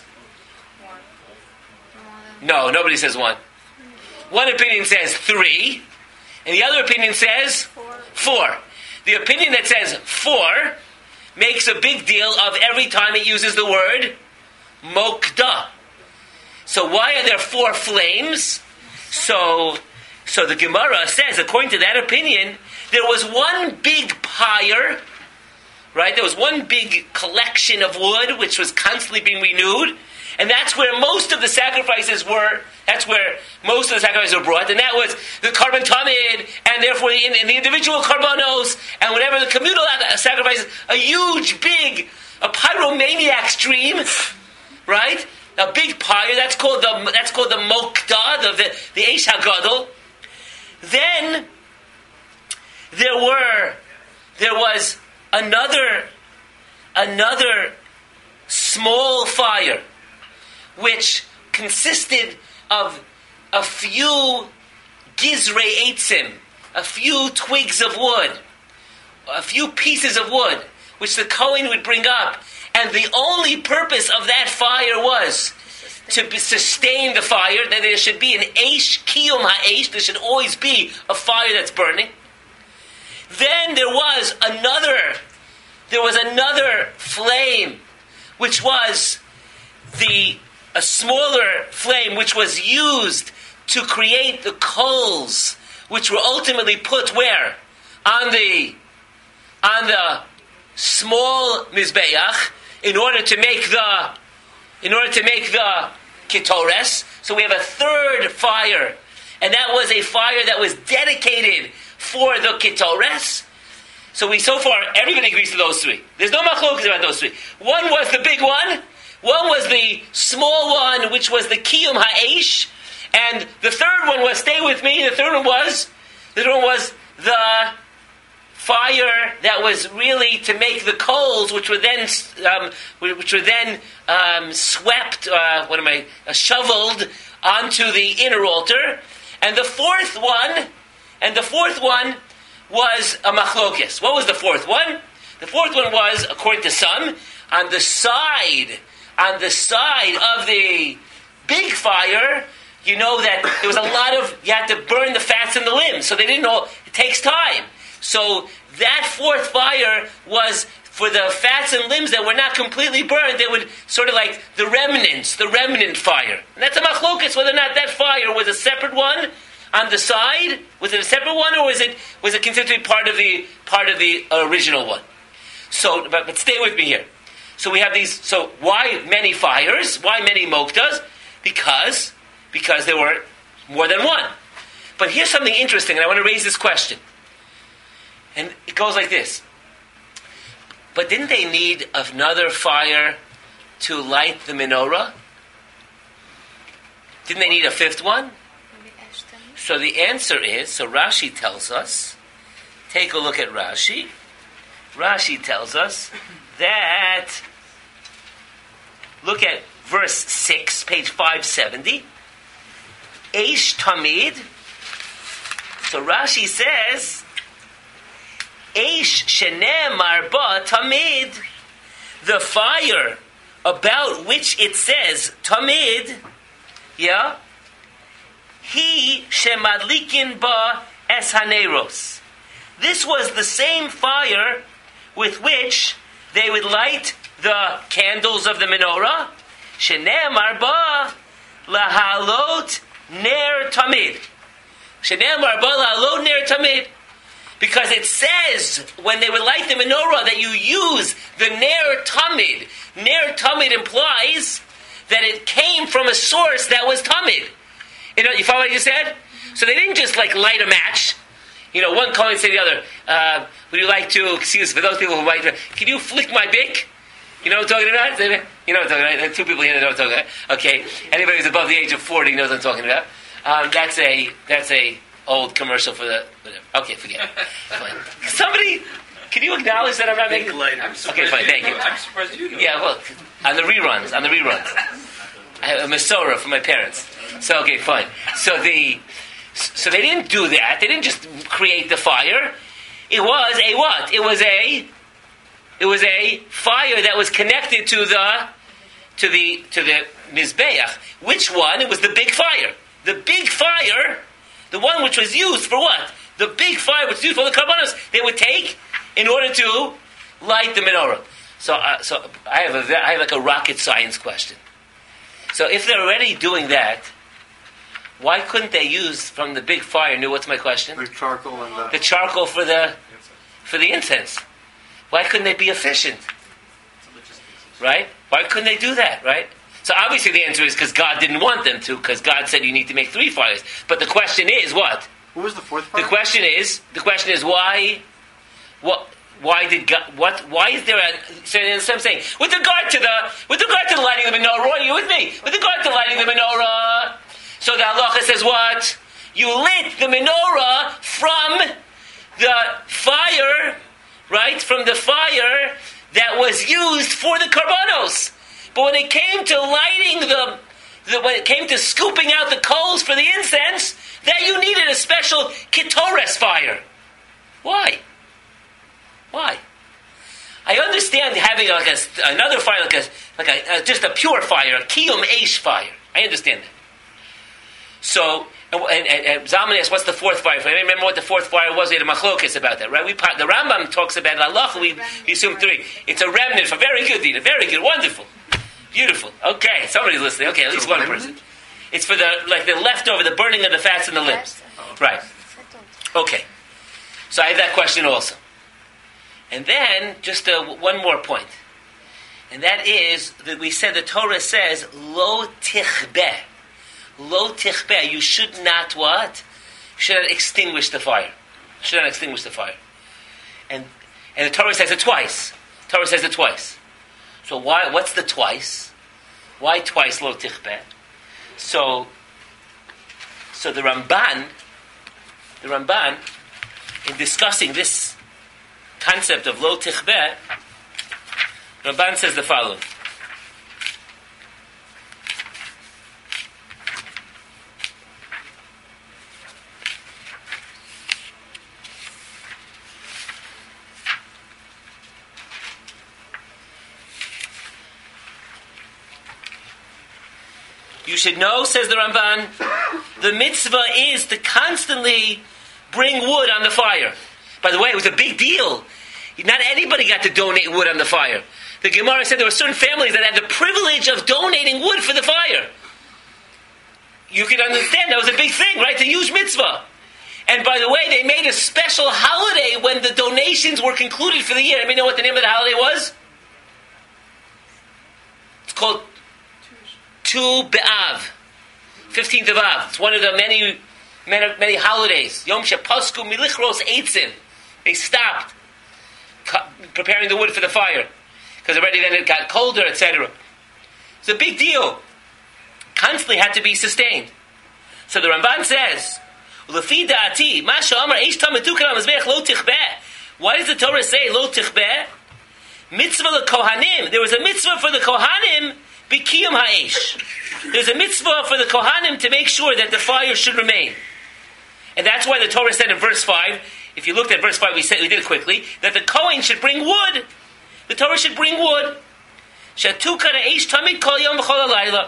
1. No, nobody says 1. One opinion says 3, and the other opinion says 4. The opinion that says 4 makes a big deal of every time it uses the word mokda. So why are there 4 flames? So the Gemara says, according to that opinion, there was one big pyre, right? There was one big collection of wood which was constantly being renewed, and that's where most of the sacrifices were. That's were brought, and that was the Karban Tamid, and therefore in the individual Karbanos, and whatever the communal sacrifices, a huge, big, a pyromaniac stream, right? A big pyre. That's called the Mokdah, the Eish HaGadol. Then there was another small fire, which consisted of a few gizrei eitzim, a few twigs of wood, a few pieces of wood, which the Kohen would bring up, And the only purpose of that fire was to sustain the fire, that there should be an eish, kiyum ha'eish, there should always be a fire that's burning. Then there was another flame, which was a smaller flame, which was used to create the coals, which were ultimately put where? On the small mizbeach, in order to make the ketores. So we have a third fire, and that was a fire that was dedicated for the ketores. So far everybody agrees to those three. There's no machlokas about those three. One was the big one was the small one, which was the kiyum ha'esh, and the third one was, stay with me, the third one was the fire that was really to make the coals, which were then swept, shoveled onto the inner altar. And the fourth one was a machlokes. What was the fourth one? The fourth one was, according to some, on the side of the big fire. You know that there was you had to burn the fats and the limbs, so they didn't know, it takes time. So that fourth fire was for the fats and limbs that were not completely burned. They would sort of like the remnant fire. And that's a machlokas, whether or not that fire was a separate one on the side. Was it a separate one, or was it considered to be part of the original one? So, but stay with me here. So we have these. So why many fires? Why many moktas? Because there were more than one. But here's something interesting, and I want to raise this question. And it goes like this. But didn't they need another fire to light the menorah? Didn't they need a fifth one? So the answer is, so Rashi tells us, take a look at Rashi. Rashi tells us that, look at verse 6, page 570. Eish Tamid. So Rashi says, Eish shenemar ba tamid, the fire about which it says tamid, yeah, he shemadlikin ba es haneros. This was the same fire with which they would light the candles of the menorah. Shenemar ba lahalot ner tamid. Shenemar ba lahalot ner tamid. Because it says, when they would light the menorah, that you use the Ner Tamid. Ner Tamid implies that it came from a source that was Tamid. You follow what I just said? So they didn't just light a match. One calling to the other, would you like to, excuse, for those people who might, can you flick my bick? You know what I'm talking about? You know what I'm talking about? There are two people here that know what I'm talking about. Okay. Anybody who's above the age of 40 knows what I'm talking about. That's a old commercial for the... Okay, forget it. Fine. Somebody, can you acknowledge that I'm not making... Okay, fine, thank you. I'm surprised you know. Yeah, well, on the reruns. I have a Masorah from my parents. So, okay, fine. So they didn't do that. They didn't just create the fire. It was a what? It was a fire that was connected to the Mizbeach. Which one? It was the big fire. The big fire... The one which was used for what? The big fire which was used for the karbanos, they would take in order to light the menorah. So I have like a rocket science question. So if they're already doing that, why couldn't they use from the big fire? What's my question? The charcoal and the charcoal for the incense. Why couldn't they be efficient? Right? Why couldn't they do that? Right? So obviously the answer is because God didn't want them to, because God said you need to make 3 fires. But the question is what? What was the fourth fire? The question is why? Why did God? Why is there a? So I'm saying with regard to the lighting of the menorah. Are you with me? With regard to lighting the menorah, so the halacha says what? You lit the menorah from the fire, right? From the fire that was used for the karbanos. But when it came to lighting when it came to scooping out the coals for the incense, that you needed a special ketores fire. Why? I understand having another fire, just a pure fire, a kiyum eish fire. I understand that. So, and Zalman asks, what's the fourth fire? If I remember what the fourth fire was, we had a machlokes about that, right? The Rambam talks about Allah, we assume three. It's a remnant for very good, Dina, very good, wonderful, beautiful. Okay, somebody's listening. Okay, at least one person. It's for the leftover, the burning of the fats in the lips. Right. Okay. So I have that question also. And then, just one more point. And that is, that we said the Torah says, Lo tichbeh. Lo tichbeh. You should not what? You should not extinguish the fire. You should not extinguish the fire. And the Torah says it twice. So why? What's the twice? Why twice lo tichbeh? So the Ramban, in discussing this concept of lo tichbeh, Ramban says the following. You should know, says the Ramban, the mitzvah is to constantly bring wood on the fire. By the way, it was a big deal. Not anybody got to donate wood on the fire. The Gemara said there were certain families that had the privilege of donating wood for the fire. You can understand that was a big thing, right? It's a huge mitzvah. And by the way, they made a special holiday when the donations were concluded for the year. Anybody know what the name of the holiday was? It's called Tu B'Av, 15th of Av. It's one of the many holidays. Yom Shepasku Milichros Eitzim. They stopped preparing the wood for the fire because already then it got colder, etc. It's a big deal. Constantly had to be sustained. So the Ramban says, "Lefi da'ati, ma she'amar eish tametu kana mizbeach lo tichbeh." Why does the Torah say lo tichbeh? Mitzvah lekohanim. There was a mitzvah for the kohanim. B'kiyum ha'esh. There's a mitzvah for the kohanim to make sure that the fire should remain. And that's why the Torah said in verse 5, if you looked at verse 5, we did it quickly, that the Kohen should bring wood. The Torah should bring wood. Shatuka ha'esh tamid kol yom v'chol halayla.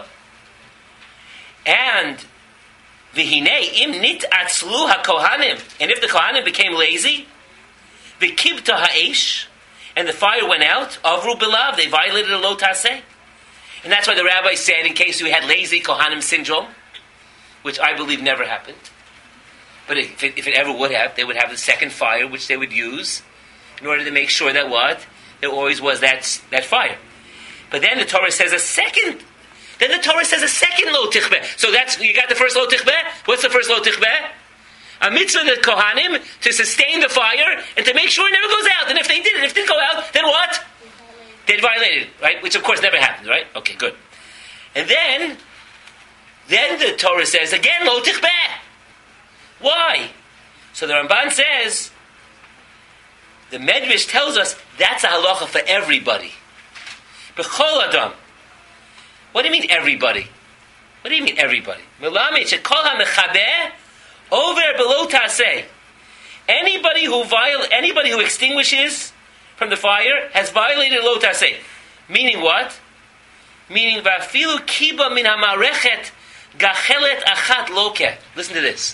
And v'hinei im nit atzlu ha'kohanim. And if the kohanim became lazy, v'kibta ha'esh, and the fire went out, avru bilav, they violated a lo taseh. And that's why the rabbi said, in case we had lazy Kohanim syndrome, which I believe never happened, but if it ever would have, they would have the second fire, which they would use in order to make sure that what? There always was that fire. But then the Torah says a second. Then the Torah says a second lo tichbeh. So you got the first lo tichbeh? What's the first lo tichbeh? A mitzvah the Kohanim to sustain the fire and to make sure it never goes out. And if they didn't, if it didn't go out, then what? They'd violated it, right? Which of course never happened, right? Okay, good. And then the Torah says, again, lo tichbeh. Why? So the Ramban says, the Medrash tells us, that's a halacha for everybody. B'chol adam. What do you mean everybody? What do you mean everybody? Melamed shekol ha'mechabeh over below taseh. Anybody who extinguishes from the fire has violated lo taseh. Meaning what? Meaning va'afilu kiba min ha'marechet gachelet achat loket. Listen to this.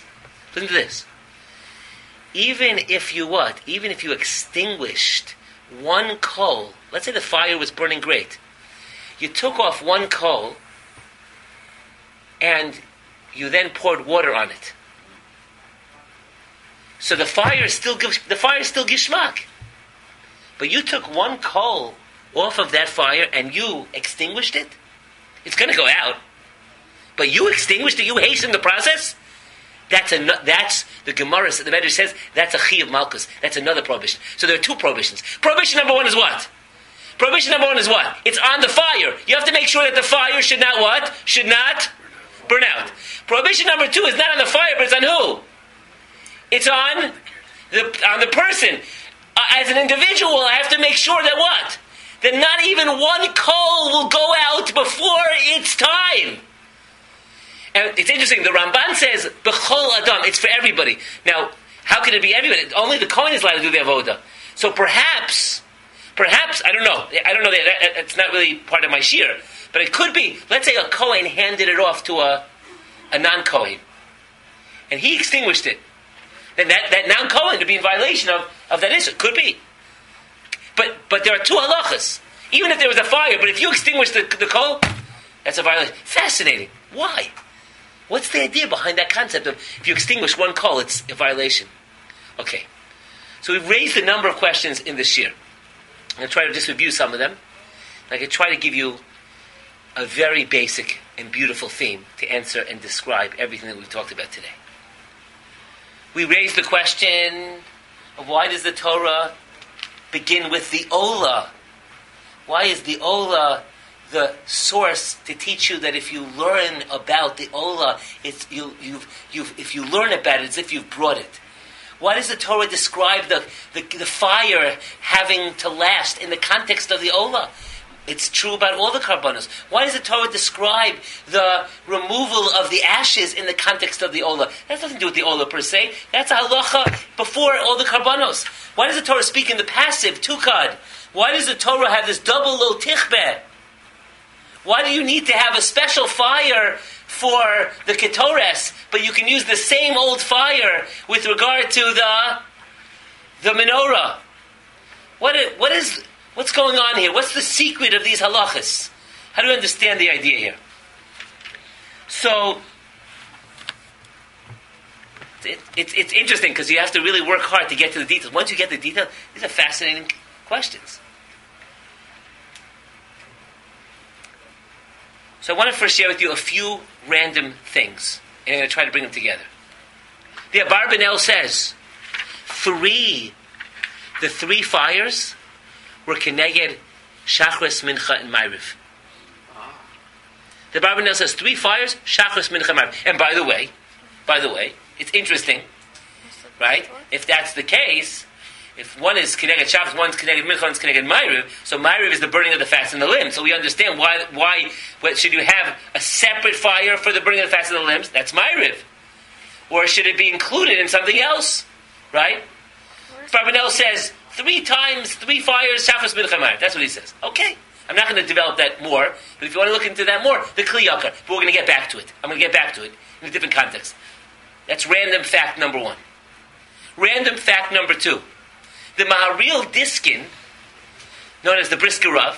Even if you extinguished one coal, let's say the fire was burning great, you took off one coal and you then poured water on it. So the fire still gives geschmack. But you took one coal off of that fire and you extinguished it. It's going to go out. But you extinguished it. You hastened the process. That's the Gemara. The Medrash says that's a chi of malchus. That's another prohibition. So there are two prohibitions. Prohibition number one is what? It's on the fire. You have to make sure that the fire should not what? Should not burn out. Prohibition number two is not on the fire, but it's on who? It's on the person. As an individual, I have to make sure that what? That not even one coal will go out before its time. And it's interesting, the Ramban says, B'chol Adam, it's for everybody. Now, how can it be everybody? Only the Kohen is allowed to do the avoda. So perhaps Perhaps, I don't know. It's not really part of my shir. But it could be, let's say a Kohen handed it off to a non-Kohen. And he extinguished it. Then that non-Kohen would be in violation of that issue. Could be. But there are two halachas. Even if there was a fire, but if you extinguish the coal, that's a violation. Fascinating. Why? What's the idea behind that concept of if you extinguish one coal, it's a violation? Okay. So we've raised a number of questions in this year. I'm going to try to just review some of them. I can try to give you a very basic and beautiful theme to answer and describe everything that we've talked about today. We raised the question of why does the Torah begin with the Ola? Why is the Ola the source to teach you that if you learn about the Ola, if you learn about it, it's as if you've brought it? Why does the Torah describe the fire having to last in the context of the Ola? It's true about all the karbanos. Why does the Torah describe the removal of the ashes in the context of the Ola? That has nothing to do with the Ola per se. That's a halacha before all the karbanos. Why does the Torah speak in the passive, tukad? Why does the Torah have this double lo tichbeh? Why do you need to have a special fire for the ketores, but you can use the same old fire with regard to the menorah? What's going on here? What's the secret of these halachas? How do you understand the idea here? So, it's interesting because you have to really work hard to get to the details. Once you get the details, these are fascinating questions. So I want to first share with you a few random things, and I'm going to try to bring them together. The Abarbanel says, the three fires were Keneged, Shachris, Mincha, and Ma'ariv. The Abarbanel says 3 fires, Shachris, Mincha, and Ma'ariv. And by the way, it's interesting, right? If that's the case, if one is Keneged Shachris, one's Keneged Mincha, one's Keneged Ma'ariv, so Ma'ariv is the burning of the fats and the limbs. So we understand why should you have a separate fire for the burning of the fats and the limbs? That's Ma'ariv. Or should it be included in something else? Right? Barbanel says 3 times, 3 fires, Shachris, Mincha, Ma'ariv. That's what he says. Okay. I'm not going to develop that more, but if you want to look into that more, the Kli Yakar. But we're going to get back to it. I'm going to get back to it in a different context. That's random fact number 1. Random fact number 2. The Maharil Diskin, known as the Brisker Rav,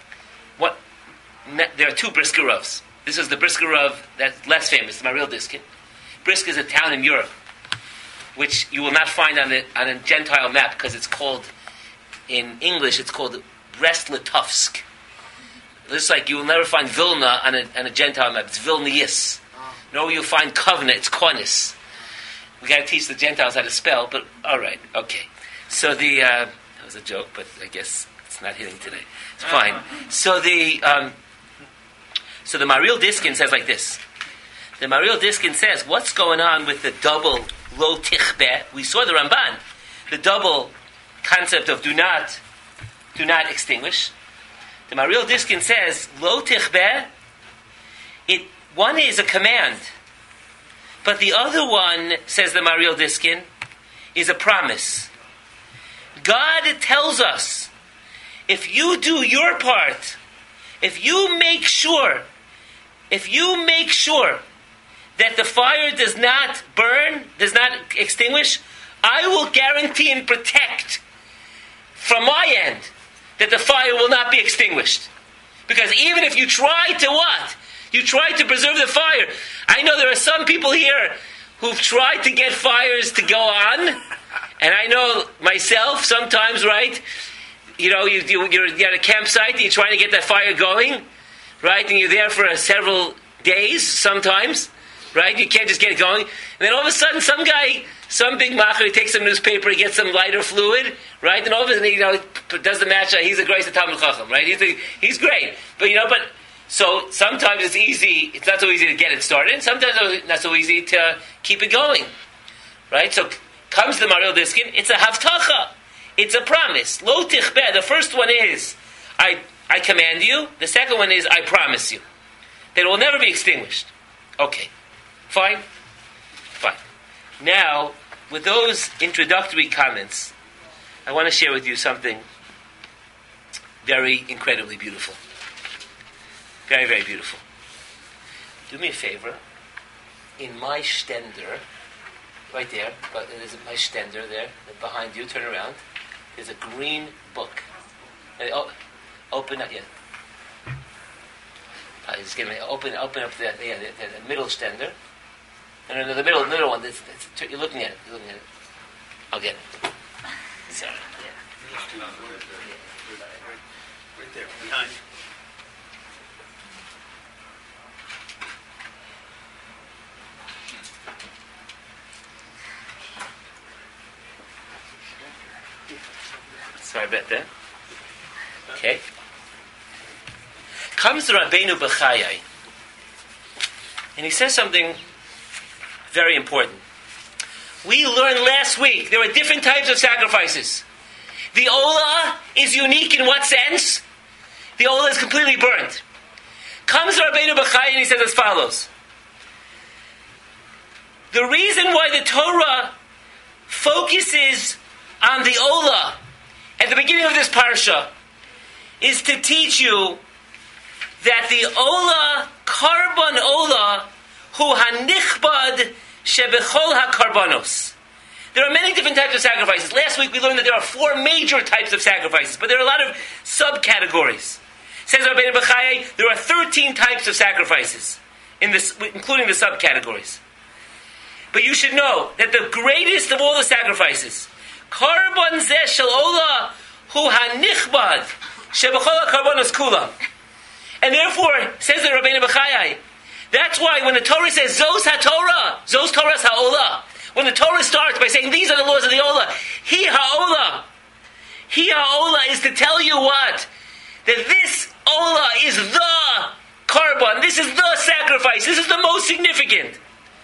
there are 2 Brisker Ravs. This is the Brisker Rav that's less famous, the Maharil Diskin. Brisk is a town in Europe, which you will not find on a Gentile map because it's called, in English, it's called Brest-Litovsk. Just like you will never find Vilna on a Gentile map. It's Vilnius. No, you'll find Kovna, it's Konis. We got to teach the Gentiles how to spell, but all right, okay. So that was a joke, but I guess it's not hitting today. It's fine. So the Maharil Diskin says like this. The Maharil Diskin says, what's going on with the double lo tichbeh? We saw the Ramban, the double concept of do not extinguish. The Maharil Diskin says, lo tichbeh, one is a command, but the other one, says the Maharil Diskin, is a promise. God tells us, if you do your part, if you make sure that the fire does not burn, does not extinguish, I will guarantee and protect from my end that the fire will not be extinguished. Because even if you try to what? You try to preserve the fire. I know there are some people here who've tried to get fires to go on, and I know myself sometimes, right? You know, you're at a campsite, and you're trying to get that fire going, right? And you're there for several days sometimes, right? You can't just get it going. And then all of a sudden, some guy, some big macher, he takes some newspaper, he gets some lighter fluid, right? And all of a sudden, does the match. He's a great Talmid Chacham, right? He's great. But, so sometimes it's easy, it's not so easy to get it started, and sometimes it's not so easy to keep it going, right? So comes the Maharil Diskin, it's a havtacha, it's a promise. Lo tichbeh, the first one is, I command you, the second one is, I promise you, that it will never be extinguished. Okay, fine. Now, with those introductory comments, I want to share with you something very incredibly beautiful. Very, very beautiful. Do me a favor. In my stender, right there, but there's my stender there, behind you, turn around. There's a green book. Open up, yeah. Just give me open up the middle stender. No, the middle one. You're looking at it. I'll get it. Sorry. Yeah. Right there, behind. Sorry about that. Okay. Comes the Rabbeinu Bechayai, and he says something very important. We learned last week there are different types of sacrifices. The Olah is unique in what sense? The Olah is completely burnt. Comes the Rabbeinu Bechayai and he says as follows. The reason why the Torah focuses on the Olah at the beginning of this parsha is to teach you that the Olah, Karban Olah, hu hanichbad shebechol hakarbanos. There are many different types of sacrifices. Last week we learned that there are 4 major types of sacrifices, but there are a lot of subcategories. Says Rabbeinu Bechayai, there are 13 types of sacrifices, including the subcategories. But you should know that the greatest of all the sacrifices, Karban zeh shel Olah hu hanichbad shebechol hakarbanos kulam. And therefore, says the Rabbeinu Bechayai, that's why when the Torah says, Zos HaTorah, Zos Torah's HaOlah, when the Torah starts by saying, these are the laws of the Olah, Hi HaOlah is to tell you what? That this Olah is the Karban, this is the sacrifice, this is the most significant.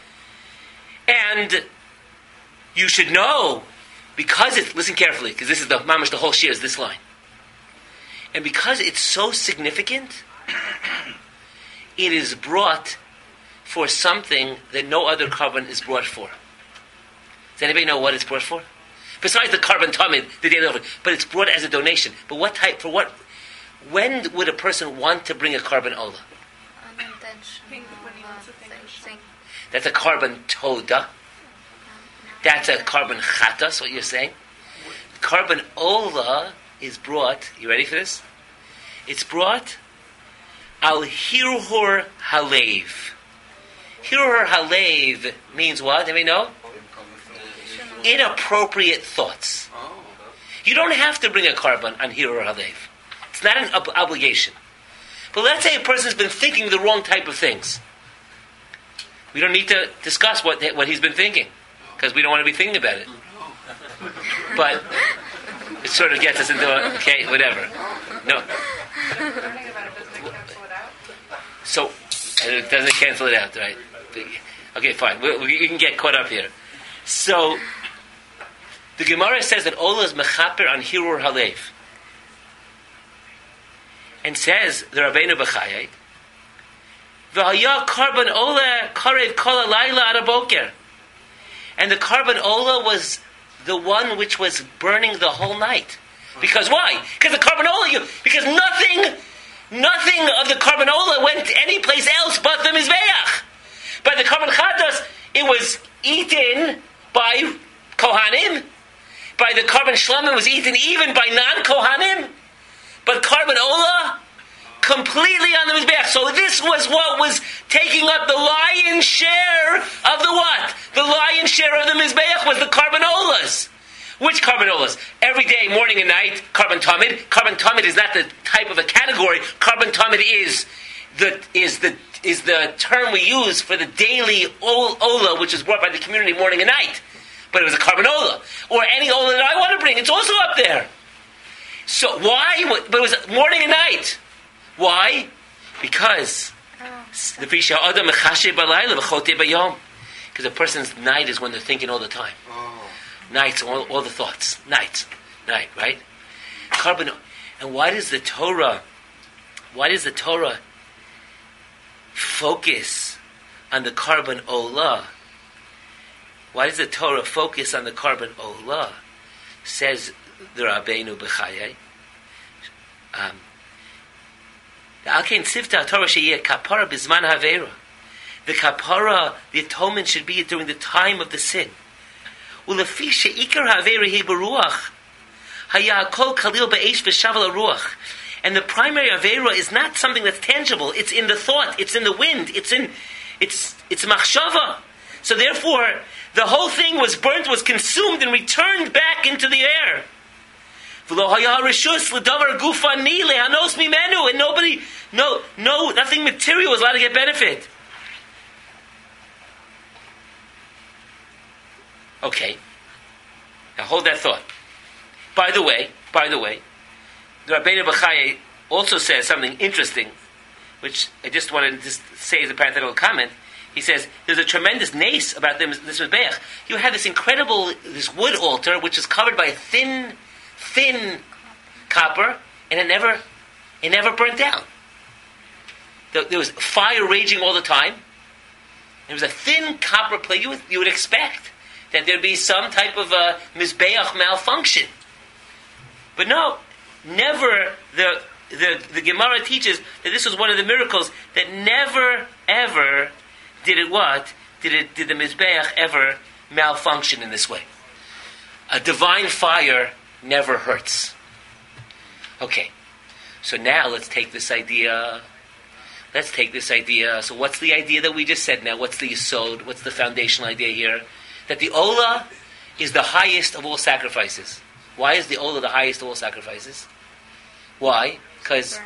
And you should know, because it's, listen carefully, because this is the mamash, the whole shir is this line. And because it's so significant, it is brought for something that no other carbon is brought for. Does anybody know what it's brought for? Besides the carbon tamid, the day of the but it's brought as a donation. But what type, for what? When would a person want to bring a carbon olah? That's a carbon toda. That's a carbon chatas, what you're saying. Carbon olah is brought, you ready for this? It's brought al hirhur halev. Hirhur halev means what? Anybody know? Inappropriate thoughts. You don't have to bring a carbon on hirhur halev. It's not an obligation. But let's say a person's been thinking the wrong type of things. We don't need to discuss what he's been thinking, because we don't want to be thinking about it. But it sort of gets us into okay, whatever. No. So, and it doesn't cancel it out, right? Okay, fine. We can get caught up here. So, the Gemara says that Olah is mechaper on hirur halev. And says, the Rabbeinu Bechayai, V'haya karban Olah karev kol halayla ad haboker. And the carbon olah was the one which was burning the whole night. Because why? Because the carbon olah, because nothing of the carbon olah went any place else but the mizbeach. By the carbon chatas, it was eaten by kohanim. By the carbon shlamim, it was eaten even by non-kohanim. But carbon olah, completely on the mizbeach. So this was what was taking up the lion's share of the what? The lion's share of the mizbeach was the carbon olahs. Which carbon olahs? Every day, morning and night, carbon tamid. Carbon tamid is not the type of a category. Carbon tamid is the term we use for the daily olah, which is brought by the community morning and night. But it was a carbon olah. Or any olah that I want to bring, it's also up there. So why? But it was morning and night. Why? Because because a person's night is when they're thinking all the time. Nights, all the thoughts. Night, right? Carbon. And why does the Torah focus on the carbon olah? Why does the Torah focus on the carbon olah? Says the Rabbeinu Bechayai, The Alkein Sifta Torah Sheyeh Kapara Bizman Havera. The kapara, the atonement should be during the time of the sin. Ulefi sheikar havera he beruach. Haya kol kalil be'esh v'shavel ruach. And the primary avera is not something that's tangible. It's in the thought. It's in the wind. It's machshava. So therefore, the whole thing was burnt, was consumed, and returned back into the air. And nobody, nothing material was allowed to get benefit. Okay. Now hold that thought. By the way, the Rabbeinu Bachai also says something interesting, which I just wanted to say as a parenthetical comment. He says, there's a tremendous nace about this Mizbeach. You have this wood altar, which is covered by a thin copper, and it never burnt down. There was fire raging all the time. There was a thin copper plate. You would expect that there'd be some type of a Mizbeach malfunction. But no, never. The Gemara teaches that this was one of the miracles that never, ever did the Mizbeach ever malfunction in this way. A divine fire never hurts. Okay, so now let's take this idea. So what's the idea that we just said now? What's the yesod? What's the foundational idea here? That the Olah is the highest of all sacrifices. Why is the Olah the highest of all sacrifices? Why? Because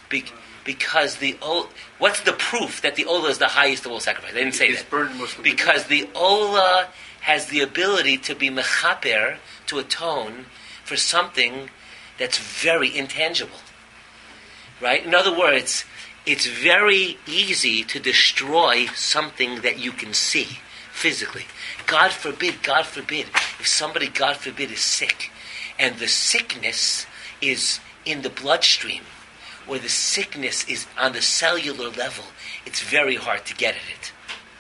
the Olah... What's the proof that the Olah is the highest of all sacrifices? I didn't say that. Because the Olah has the ability to be mechaper, to atone for something that's very intangible. Right? In other words, it's very easy to destroy something that you can see physically. God forbid, if somebody, God forbid, is sick, and the sickness is in the bloodstream, or the sickness is on the cellular level, it's very hard to get at it.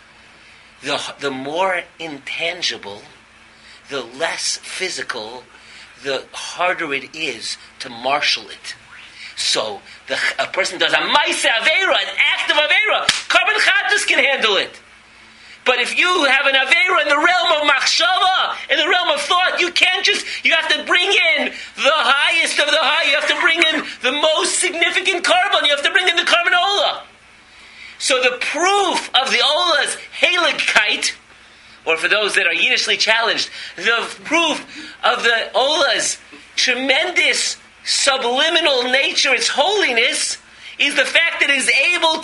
The more intangible, the less physical, the harder it is to marshal it. So, a person does a Maisa Aveira, an act of Aveira, Karban Chatas can handle it. But if you have an Aveira in the realm of Machshava, in the realm of thought, you have to bring in the highest of the high. You have to bring in the most significant carbon. You have to bring in the carbon Olah. So the proof of the Olah's Heiligkeit, or for those that are Yiddishly challenged, the proof of the Olah's tremendous subliminal nature, its holiness, is the fact that it is able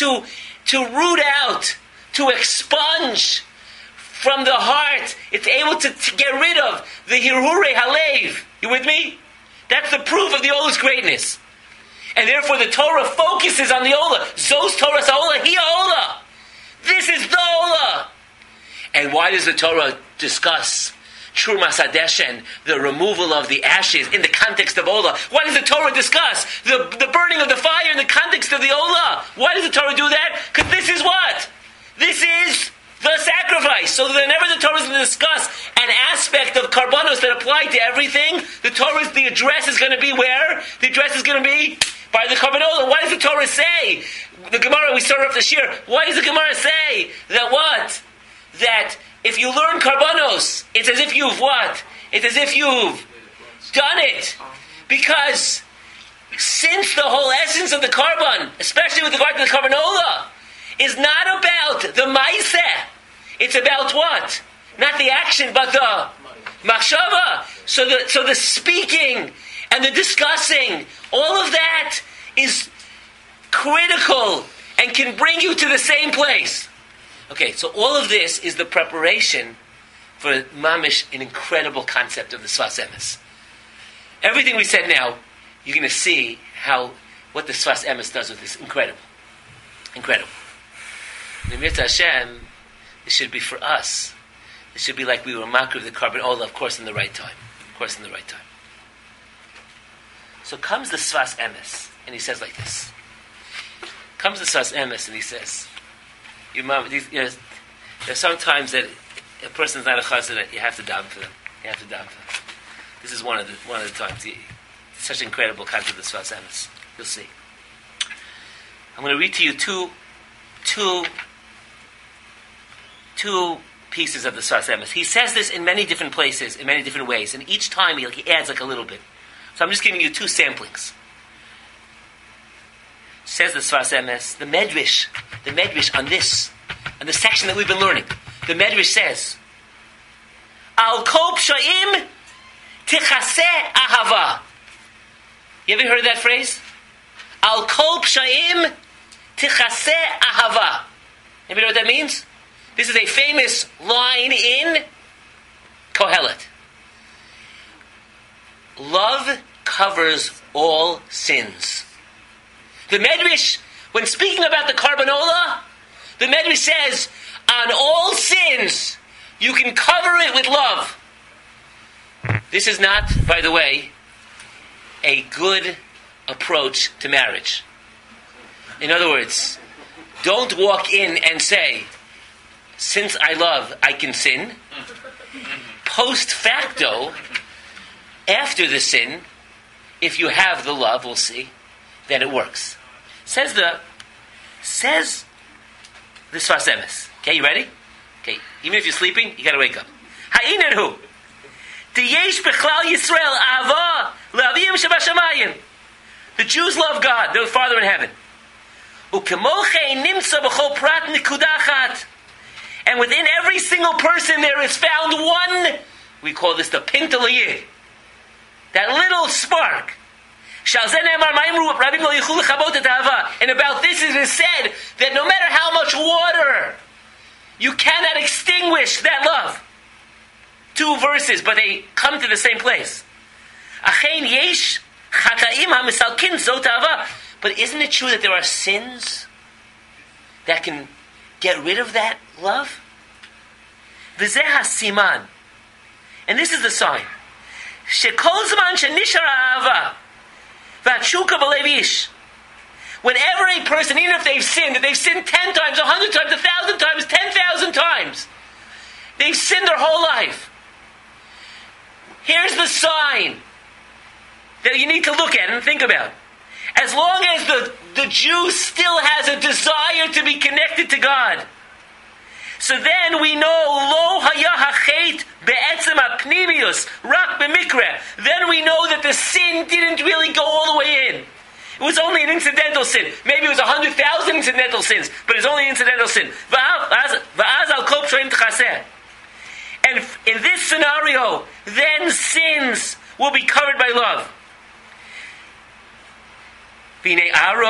to root out, to expunge from the heart. It's able to get rid of the Hirhure Halev. You with me? That's the proof of the Olah's greatness. And therefore the Torah focuses on the Olah. Zos Torah Sa'olah, Hi Olah. This is the Olah. And why does the Torah discuss Trumas Hadeshen, the removal of the ashes, in the context of Olah? Why does the Torah discuss the burning of the fire in the context of the Olah? Why does the Torah do that? Because this is what? This is the sacrifice. So whenever the Torah is going to discuss an aspect of Karbanos that apply to everything, the address is going to be where? The address is going to be by the Karban Olah. Why does the Torah say, the Gemara, we started off this year, why does the Gemara say that what? That if you learn Karbanos, it's as if you've what? It's as if you've done it. Because since the whole essence of the Karban, especially with regard to the Karban Olah, is not about the Maiseh. It's about what? Not the action, but the Machshava. So the speaking and the discussing, all of that is critical and can bring you to the same place. Okay, so all of this is the preparation for Mamish, an incredible concept of the Sfas Emes. Everything we said now, you're going to see what the Sfas Emes does with this. Incredible. The Mitzvah Hashem, this should be for us. This should be like we were makriv the Karban Olah, of course, in the right time. So comes the Sfas Emes, and he says like this. Comes the Sfas Emes, and he says, there's sometimes that a person's not a chassid, you have to daven for them. This is one of the times. such incredible concept of the Sfas Emes. You'll see. I'm going to read to you two pieces of the Sfas Emes. He says this in many different places, in many different ways, and each time he adds like a little bit. So I'm just giving you two samplings. Says the Sfas Emes, the Medrash on this, on the section that we've been learning. The Medrash says, Al kol psha'im tichaseh ahava. You ever heard that phrase? Al kol psha'im tichaseh ahava. Anybody know what that means? This is a famous line in Kohelet. Love covers all sins. The Medrash, when speaking about the Carbanola, the Medrash says, on all sins, you can cover it with love. This is not, by the way, a good approach to marriage. In other words, don't walk in and say, since I love, I can sin. Post facto, after the sin, if you have the love, we'll see, then it works. Says the Sfas Emes. Okay, you ready? Okay, even if you're sleeping, you gotta wake up. Ha'inenu. T'yesh b'chlal Yisrael ava le'avim shebashamayim. The Jews love God, their Father in heaven. U'kemochei nimtza b'chol prat nikudachat. And within every single person there is found one, we call this the pintel yid. That little spark. And about this it is said that no matter how much water, you cannot extinguish that love. Two verses, but they come to the same place. But isn't it true that there are sins that can get rid of that love? And this is the sign. Whenever a person, even if they've sinned 10 times, 100 times, 1,000 times, 10,000 times, they've sinned their whole life. Here's the sign that you need to look at and think about. As long as the Jew still has a desire to be connected to God, so then we know lo haya hachet be'etzem ha'pnimius rak b'mikra. Then we know that the sin didn't really go all the way in. It was only an incidental sin. Maybe it was 100,000 incidental sins, but it's only an incidental sin. Va'az al kol psha'im t'chaseh. And in this scenario, then sins will be covered by love. V'nei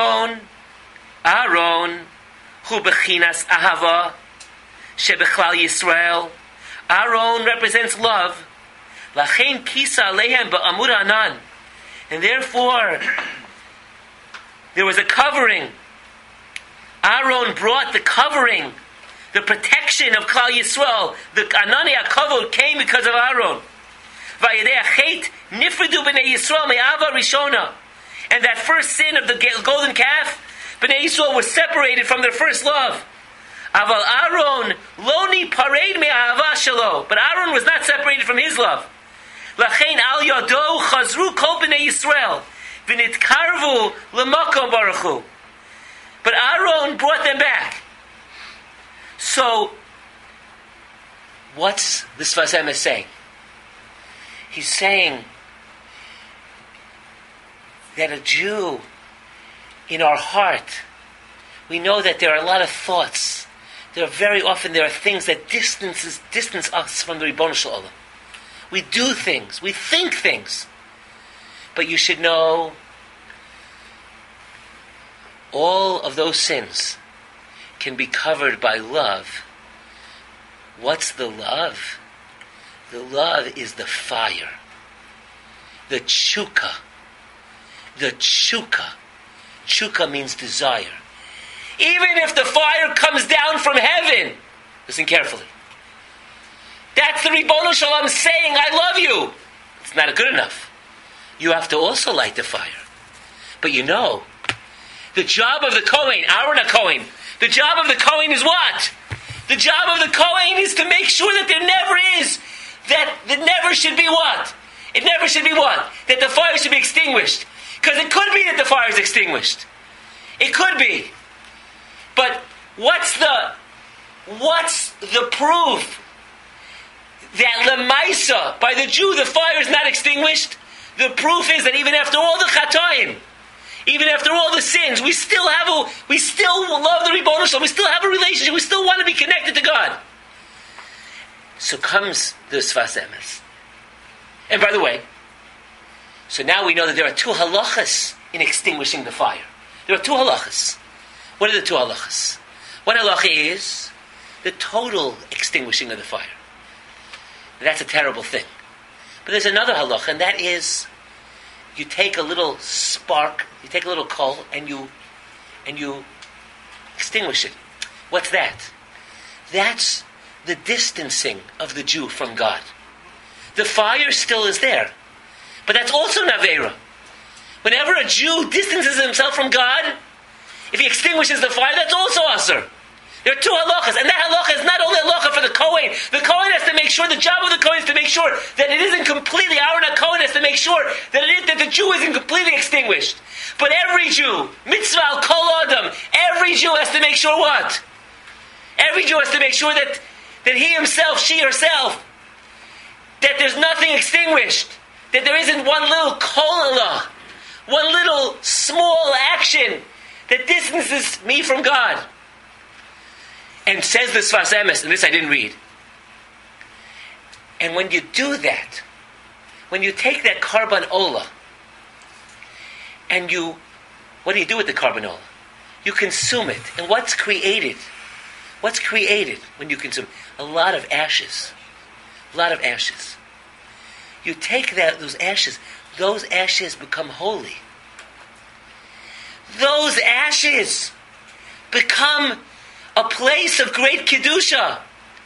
Aaron, hu bechinas ahava, shebechlal Yisrael. Aaron represents love. Lachein kisa alehem ba'amud anan. And therefore, there was a covering. Aaron brought the covering, the protection of Klal Yisrael. The Anani HaKavod came because of Aaron. Vayedei hachet nifredu b'nei Yisrael me'ava rishona. And that first sin of the golden calf, Bnei Yisrael were separated from their first love. Aval Aaron loni pareid me'ahava shelo. But Aaron was not separated from his love. Lachein al yado chazru kol b'nei Yisrael v'nitkarvu l'makom baruch hu. But Aaron brought them back. So, what's the Sfas Emes saying? He's saying that a Jew, in our heart, we know that there are a lot of thoughts. There are things that distance us from the Ribono Shel Olam. We do things, we think things. But you should know all of those sins can be covered by love. What's the love? The love is the fire. The tshuka. The tshuka. Tshuka means desire. Even if the fire comes down from heaven, listen carefully. That's the Ribono Shel Olam saying, I love you. It's not good enough. You have to also light the fire. But you know, the job of the Kohen, Aaron HaKohen, the job of the Kohen is what? The job of the Kohen is to make sure that there never should be what? It never should be what? That the fire should be extinguished. Because it could be that the fire is extinguished. It could be. But what's the proof that Lemaisa, by the Jew, the fire is not extinguished? The proof is that even after all the Chatoim, even after all the sins, we still love the Ribono Shalom, we still have a relationship, we still want to be connected to God. So comes the Sfas Emes. And by the way, so now we know that there are two halachas in extinguishing the fire. There are two halachas. What are the two halachas? One halacha is the total extinguishing of the fire. That's a terrible thing. But there's another halacha, and that is you take a little spark, you take a little coal, and you extinguish it. What's that? That's the distancing of the Jew from God. The fire still is there. But that's also an Aveira. Whenever a Jew distances himself from God, if he extinguishes the fire, that's also Asur. There are two halachas, and that halacha is not only halacha for the Kohen. The Kohen has to make sure, the job of the Kohen is to make sure that it isn't completely, Aaron Kohen has to make sure that the Jew isn't completely extinguished. But every Jew, mitzvah al kol adam, every Jew has to make sure what? Every Jew has to make sure that he himself, she herself, that there's nothing extinguished. That there isn't one little kolah, one little small action that distances me from God. And says the Sfas Emes, and this I didn't read. And when you do that, when you take that Karban Ola, and what do you do with the Karban Ola? You consume it. And what's created? What's created when you consume? A lot of ashes. A lot of ashes. You take those ashes become holy. Those ashes become a place of great Kedusha.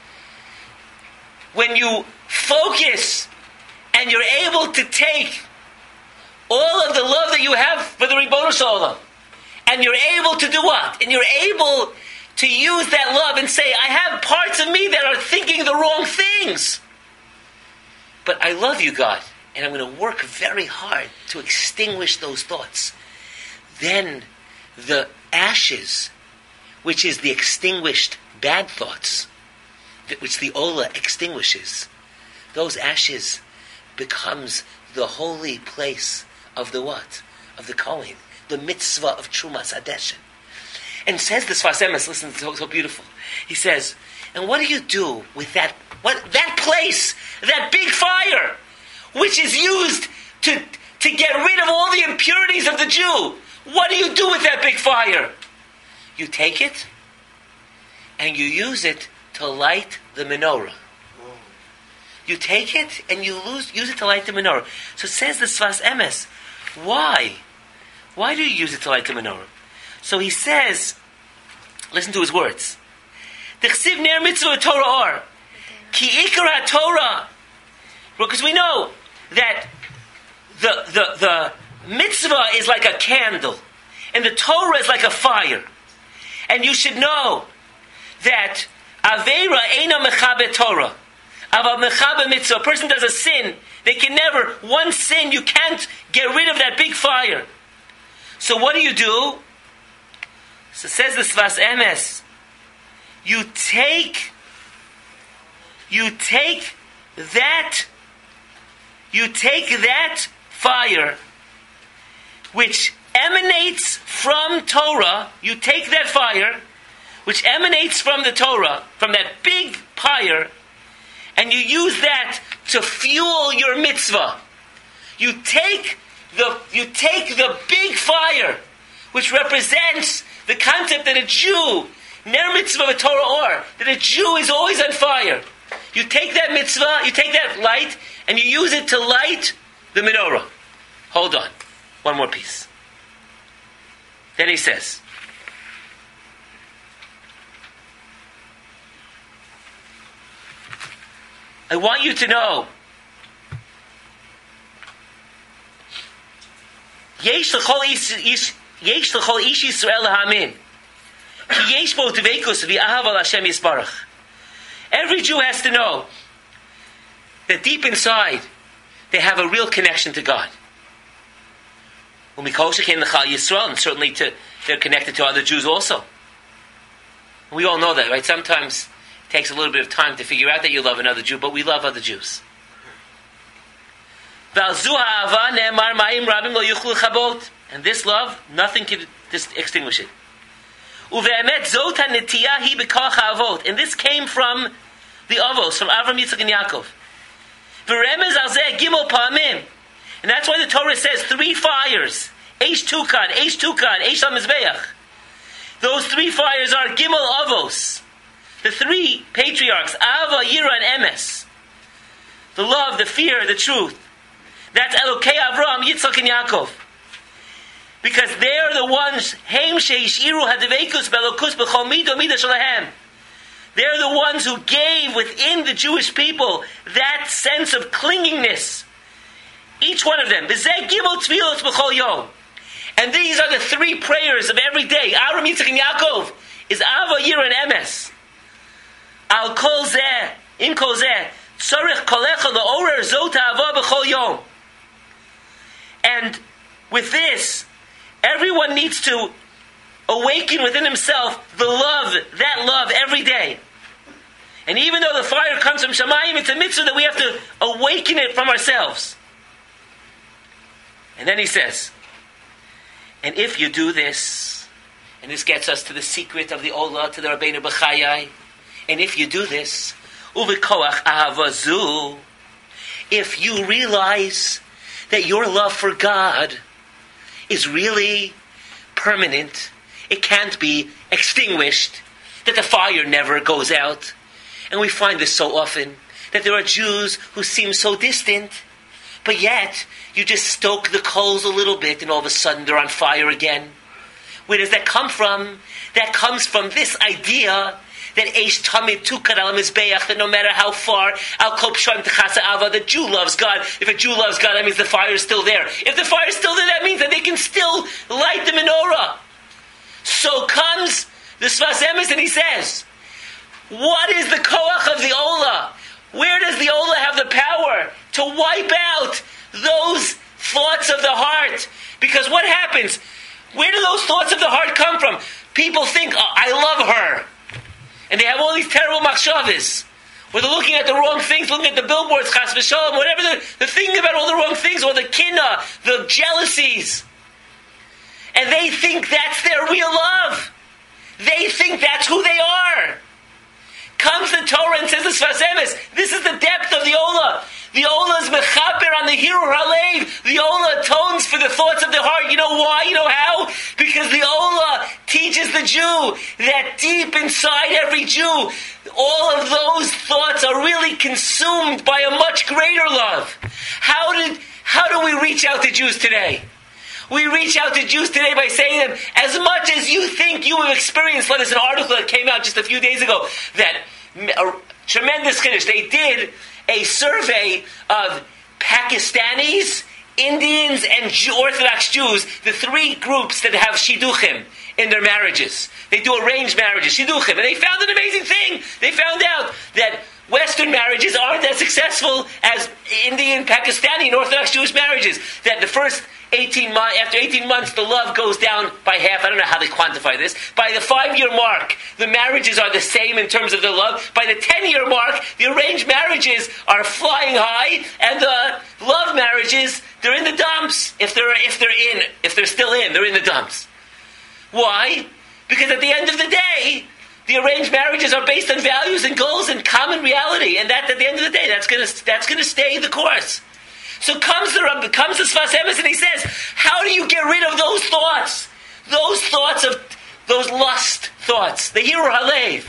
When you focus and you're able to take all of the love that you have for the Ribono Shalom, and you're able to do what? And you're able to use that love and say, I have parts of me that are thinking the wrong things. But I love you, God, and I'm going to work very hard to extinguish those thoughts. Then the ashes, which is the extinguished bad thoughts, which the Ola extinguishes, those ashes becomes the holy place of the what? Of the Kohen, the mitzvah of Trumas Hadeshen. And says the Sfas Emes, listen, it's so beautiful. He says, and what do you do with that place, that big fire, which is used to get rid of all the impurities of the Jew? What do you do with that big fire? You take it and you use it to light the menorah. You take it and you use it to light the menorah. So it says the Sfas Emes, why? Why do you use it to light the menorah? So he says, listen to his words. D'chsiv ner mitzvah Torah or ki ikar Torah, because we know that the mitzvah is like a candle, and the Torah is like a fire. And you should know that Aveira eina mechabe Torah, aval mechabe mitzvah. A person does a sin, they can never, one sin, you can't get rid of that big fire. So what do? So says the Sfas Emes, you take that fire which emanates from Torah, you take that fire which emanates from the Torah, from that big fire, and you use that to fuel your mitzvah. You take the big fire, which represents the concept that a Jew, ner mitzvah Torah or, that a Jew is always on fire. You take that mitzvah, you take that light, and you use it to light the menorah. Hold on. One more piece. Then he says, I want you to know, Yesh l'chol ish Yisrael ha'amin, ki yesh bo dveikus v'ahav al Hashem yisbarach. Every Jew has to know that deep inside they have a real connection to God. Umikosha came to Chal Yisrael, and certainly they're connected to other Jews also. We all know that, right? Sometimes it takes a little bit of time to figure out that you love another Jew, but we love other Jews. And this love, nothing can extinguish it. And this came from the Avos, from Avram, Yitzchak, and Yaakov. And that's why the Torah says 3 fires. Eish Tukan, Eish HaMizbeach. Those 3 fires are Gimel Avos. The 3 patriarchs, Ava, Yira, and Emes. The love, the fear, the truth. That's Elokei Avram, Yitzchak, and Yaakov. Because they're the ones, Heim Sheishiru Hadvekus Belokus B'chol Mido Mida Shalahem. They're the ones who gave within the Jewish people that sense of clingingness. Each one of them. And these are the 3 prayers of every day. Avram, Yitzchak, and Yaakov is Ava, Yira, and Emes. Al Kol Zeh, Im Kol Zeh, Tzorich Kolecha L'Orer Zot Ha'ava B'chol Yom. And with this, everyone needs to awaken within himself the love, that love, every day. And even though the fire comes from Shamayim, it's a mitzvah that we have to awaken it from ourselves. And then he says, and if you do this, and this gets us to the secret of the Ola, to the Rabbeinu B'chayai, and if you do this, uvikoach ahavazu, if you realize that your love for God is really permanent, it can't be extinguished, that the fire never goes out. And we find this so often, that there are Jews who seem so distant, but yet you just stoke the coals a little bit and all of a sudden they're on fire again. Where does that come from? That comes from this idea that Eish Tamid Tukad Al Mizbeach, that no matter how far Al Kol Pshaim Techasa Ava, the Jew loves God. If a Jew loves God, that means the fire is still there. If the fire is still there, that means that they can still light the menorah. So comes the Sfas Emes and he says, what is the koach of the Ola? Where does the Ola have the power to wipe out those thoughts of the heart? Because what happens? Where do those thoughts of the heart come from? People think, oh, I love her. And they have all these terrible machshavas. Where they're looking at the wrong things, looking at the billboards, chas v'shalom, whatever the thing about all the wrong things, or the kinna, the jealousies. And they think that's their real love. They think that's who they are. Comes the Torah and says the Sfas Emes, this is the depth of the Ola. The Ola is mechaper on the Hirur Halev. The Ola atones for the thoughts of the heart. You know why? You know how? Because the Ola teaches the Jew that deep inside every Jew, all of those thoughts are really consumed by a much greater love. How do we reach out to Jews today? We reach out to Jews today by saying to them, as much as you think you have experienced, like there's an article that came out just a few days ago, that a tremendous chiddush. They did a survey of Pakistanis, Indians, and Orthodox Jews, the 3 groups that have shidduchim in their marriages. They do arranged marriages, shidduchim, and they found an amazing thing. They found out that Western marriages aren't as successful as Indian, Pakistani, and Orthodox Jewish marriages. That the first 18 months, after 18 months, the love goes down by half. I don't know how they quantify this. By the 5-year mark, the marriages are the same in terms of the love. By the 10-year mark, the arranged marriages are flying high, and the love marriages, they're in the dumps. If they're still in, they're in the dumps. Why? Because at the end of the day, the arranged marriages are based on values and goals and common reality, and that at the end of the day, that's going to stay the course. So comes the Sfas Emes and he says, how do you get rid of those thoughts? Those thoughts of those lust thoughts, the Hirur Halev.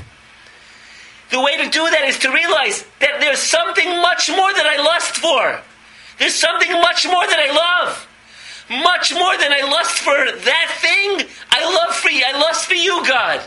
The way to do that is to realize that there's something much more that I lust for. There's something much more that I love. Much more than I lust for that thing, I lust for you, God.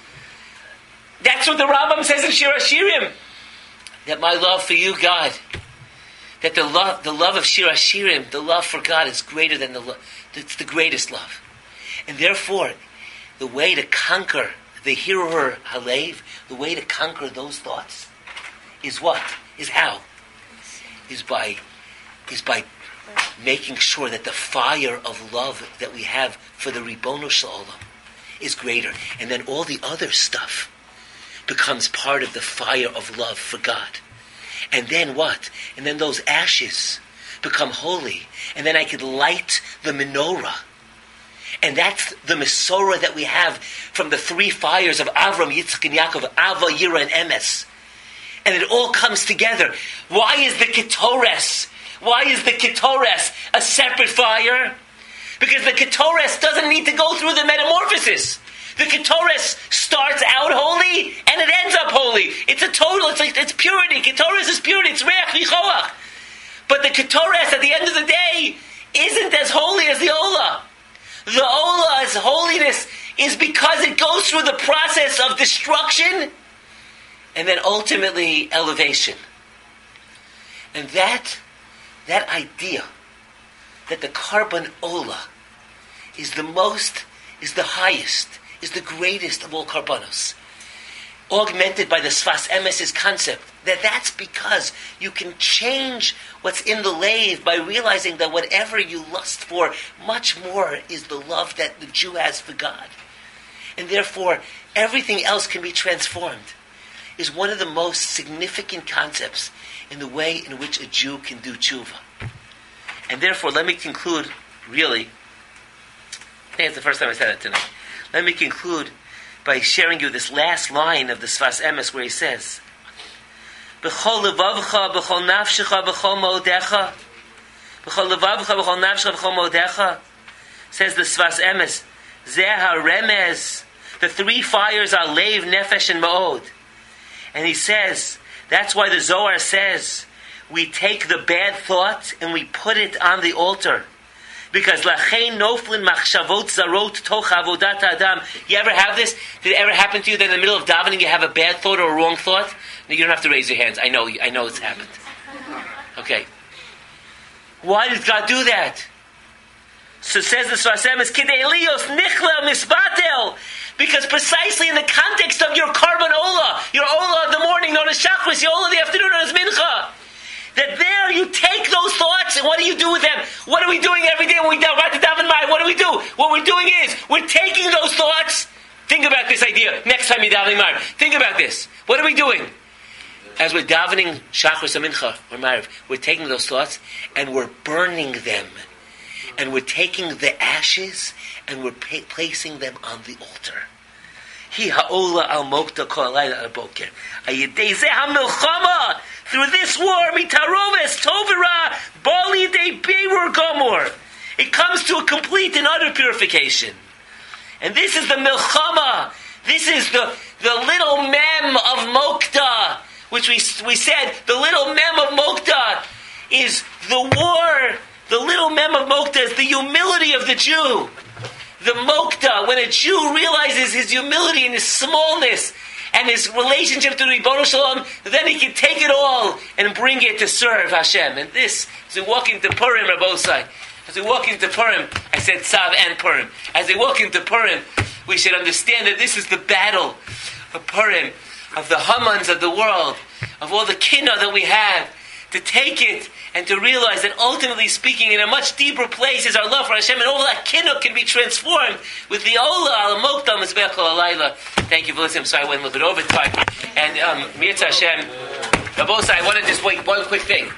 That's what the Rambam says in Shir HaShirim. That my love for you, God, that the love of Shir HaShirim, the love for God is greater than the love. It's the greatest love. And therefore, the way to conquer the Hirur Halev, the way to conquer those thoughts, is what? Is how? Is by is by making sure that the fire of love that we have for the Ribono Shel Olam is greater. And then all the other stuff becomes part of the fire of love for God. And then what? And then those ashes become holy. And then I could light the menorah. And that's the Mesorah that we have from the three fires of Avram, Yitzchak, and Yaakov, Ava, Yira, and Emes. And it all comes together. Why is the Ketores? Why is the Ketores a separate fire? Because the Ketores doesn't need to go through the metamorphosis. The Ketores starts out holy and it ends up holy. It's a total, it's purity. Ketores is purity, it's Reach Vichoach. But the Ketores at the end of the day isn't as holy as the Ola. The Ola's holiness is because it goes through the process of destruction and then ultimately elevation. And that idea that the Karban Ola is the highest, is the greatest of all Karbanos, augmented by the Sfas Emes's concept, that's because you can change what's in the lave by realizing that whatever you lust for, much more is the love that the Jew has for God. And therefore, everything else can be transformed, is one of the most significant concepts in the way in which a Jew can do tshuva. And therefore, let me conclude, really, I think it's the first time I said it tonight. Let me conclude by sharing you this last line of the Sfas Emes where he says, B'chol levavcha, b'chol nafshecha, b'chol mo'odecha, b'chol levavcha, b'chol nafshecha, b'chol mo'odecha, says the Sfas Emes, Zeh ha-remez, the three fires are leiv, nefesh, and ma'od. And he says, that's why the Zohar says, we take the bad thought and we put it on the altar. Because lachein noflin machshavot zarot toch avodat adam. You ever have this? Did it ever happen to you that in the middle of davening you have a bad thought or a wrong thought? No, you don't have to raise your hands. I know it's happened. Okay. Why does God do that? So says the Sfas Emes, Kidei lios nichla misbatel. Because precisely in the context of your Karban Ola, your Ola of the morning known as Shachris, your Ola of the afternoon known as Mincha, that there you take those thoughts and what do you do with them? What are we doing every day when we write the Daven Mai? What do we do? What we're doing is we're taking those thoughts. Think about this idea. Next time you davening Mai, think about this. What are we doing? As we're davening Shachris or Mincha or Mariv, we're taking those thoughts and we're burning them. And we're taking the ashes and we're placing them on the altar. Hi ha'ola al mokta kol halayla al boker. Ayidei zeh ha'milchama. Through this war, mitaroves tovera bali de beirur gomor. It comes to a complete and utter purification. And this is the milchama. This is the little mem of mokta, which we said the little mem of mokta is the war. The little mem of mokta is the humility of the Jew. The mokta, when a Jew realizes his humility and his smallness and his relationship to the Ribono Shel Olam, then he can take it all and bring it to serve Hashem. And this, as we walk into Purim, Rabbosai, as we walk into Purim, I said Tzav and Purim. As we walk into Purim, we should understand that this is the battle of Purim, of the Hamans of the world, of all the kinna that we have, to take it and to realize that ultimately speaking, in a much deeper place is our love for Hashem, and all that kinuk can be transformed with the Ola al Mokta Mizbech Kol Halayla. Thank you for listening. I'm sorry I went a little bit over time. And Mirza Hashem, Rabbosai, I want to just wait one quick thing.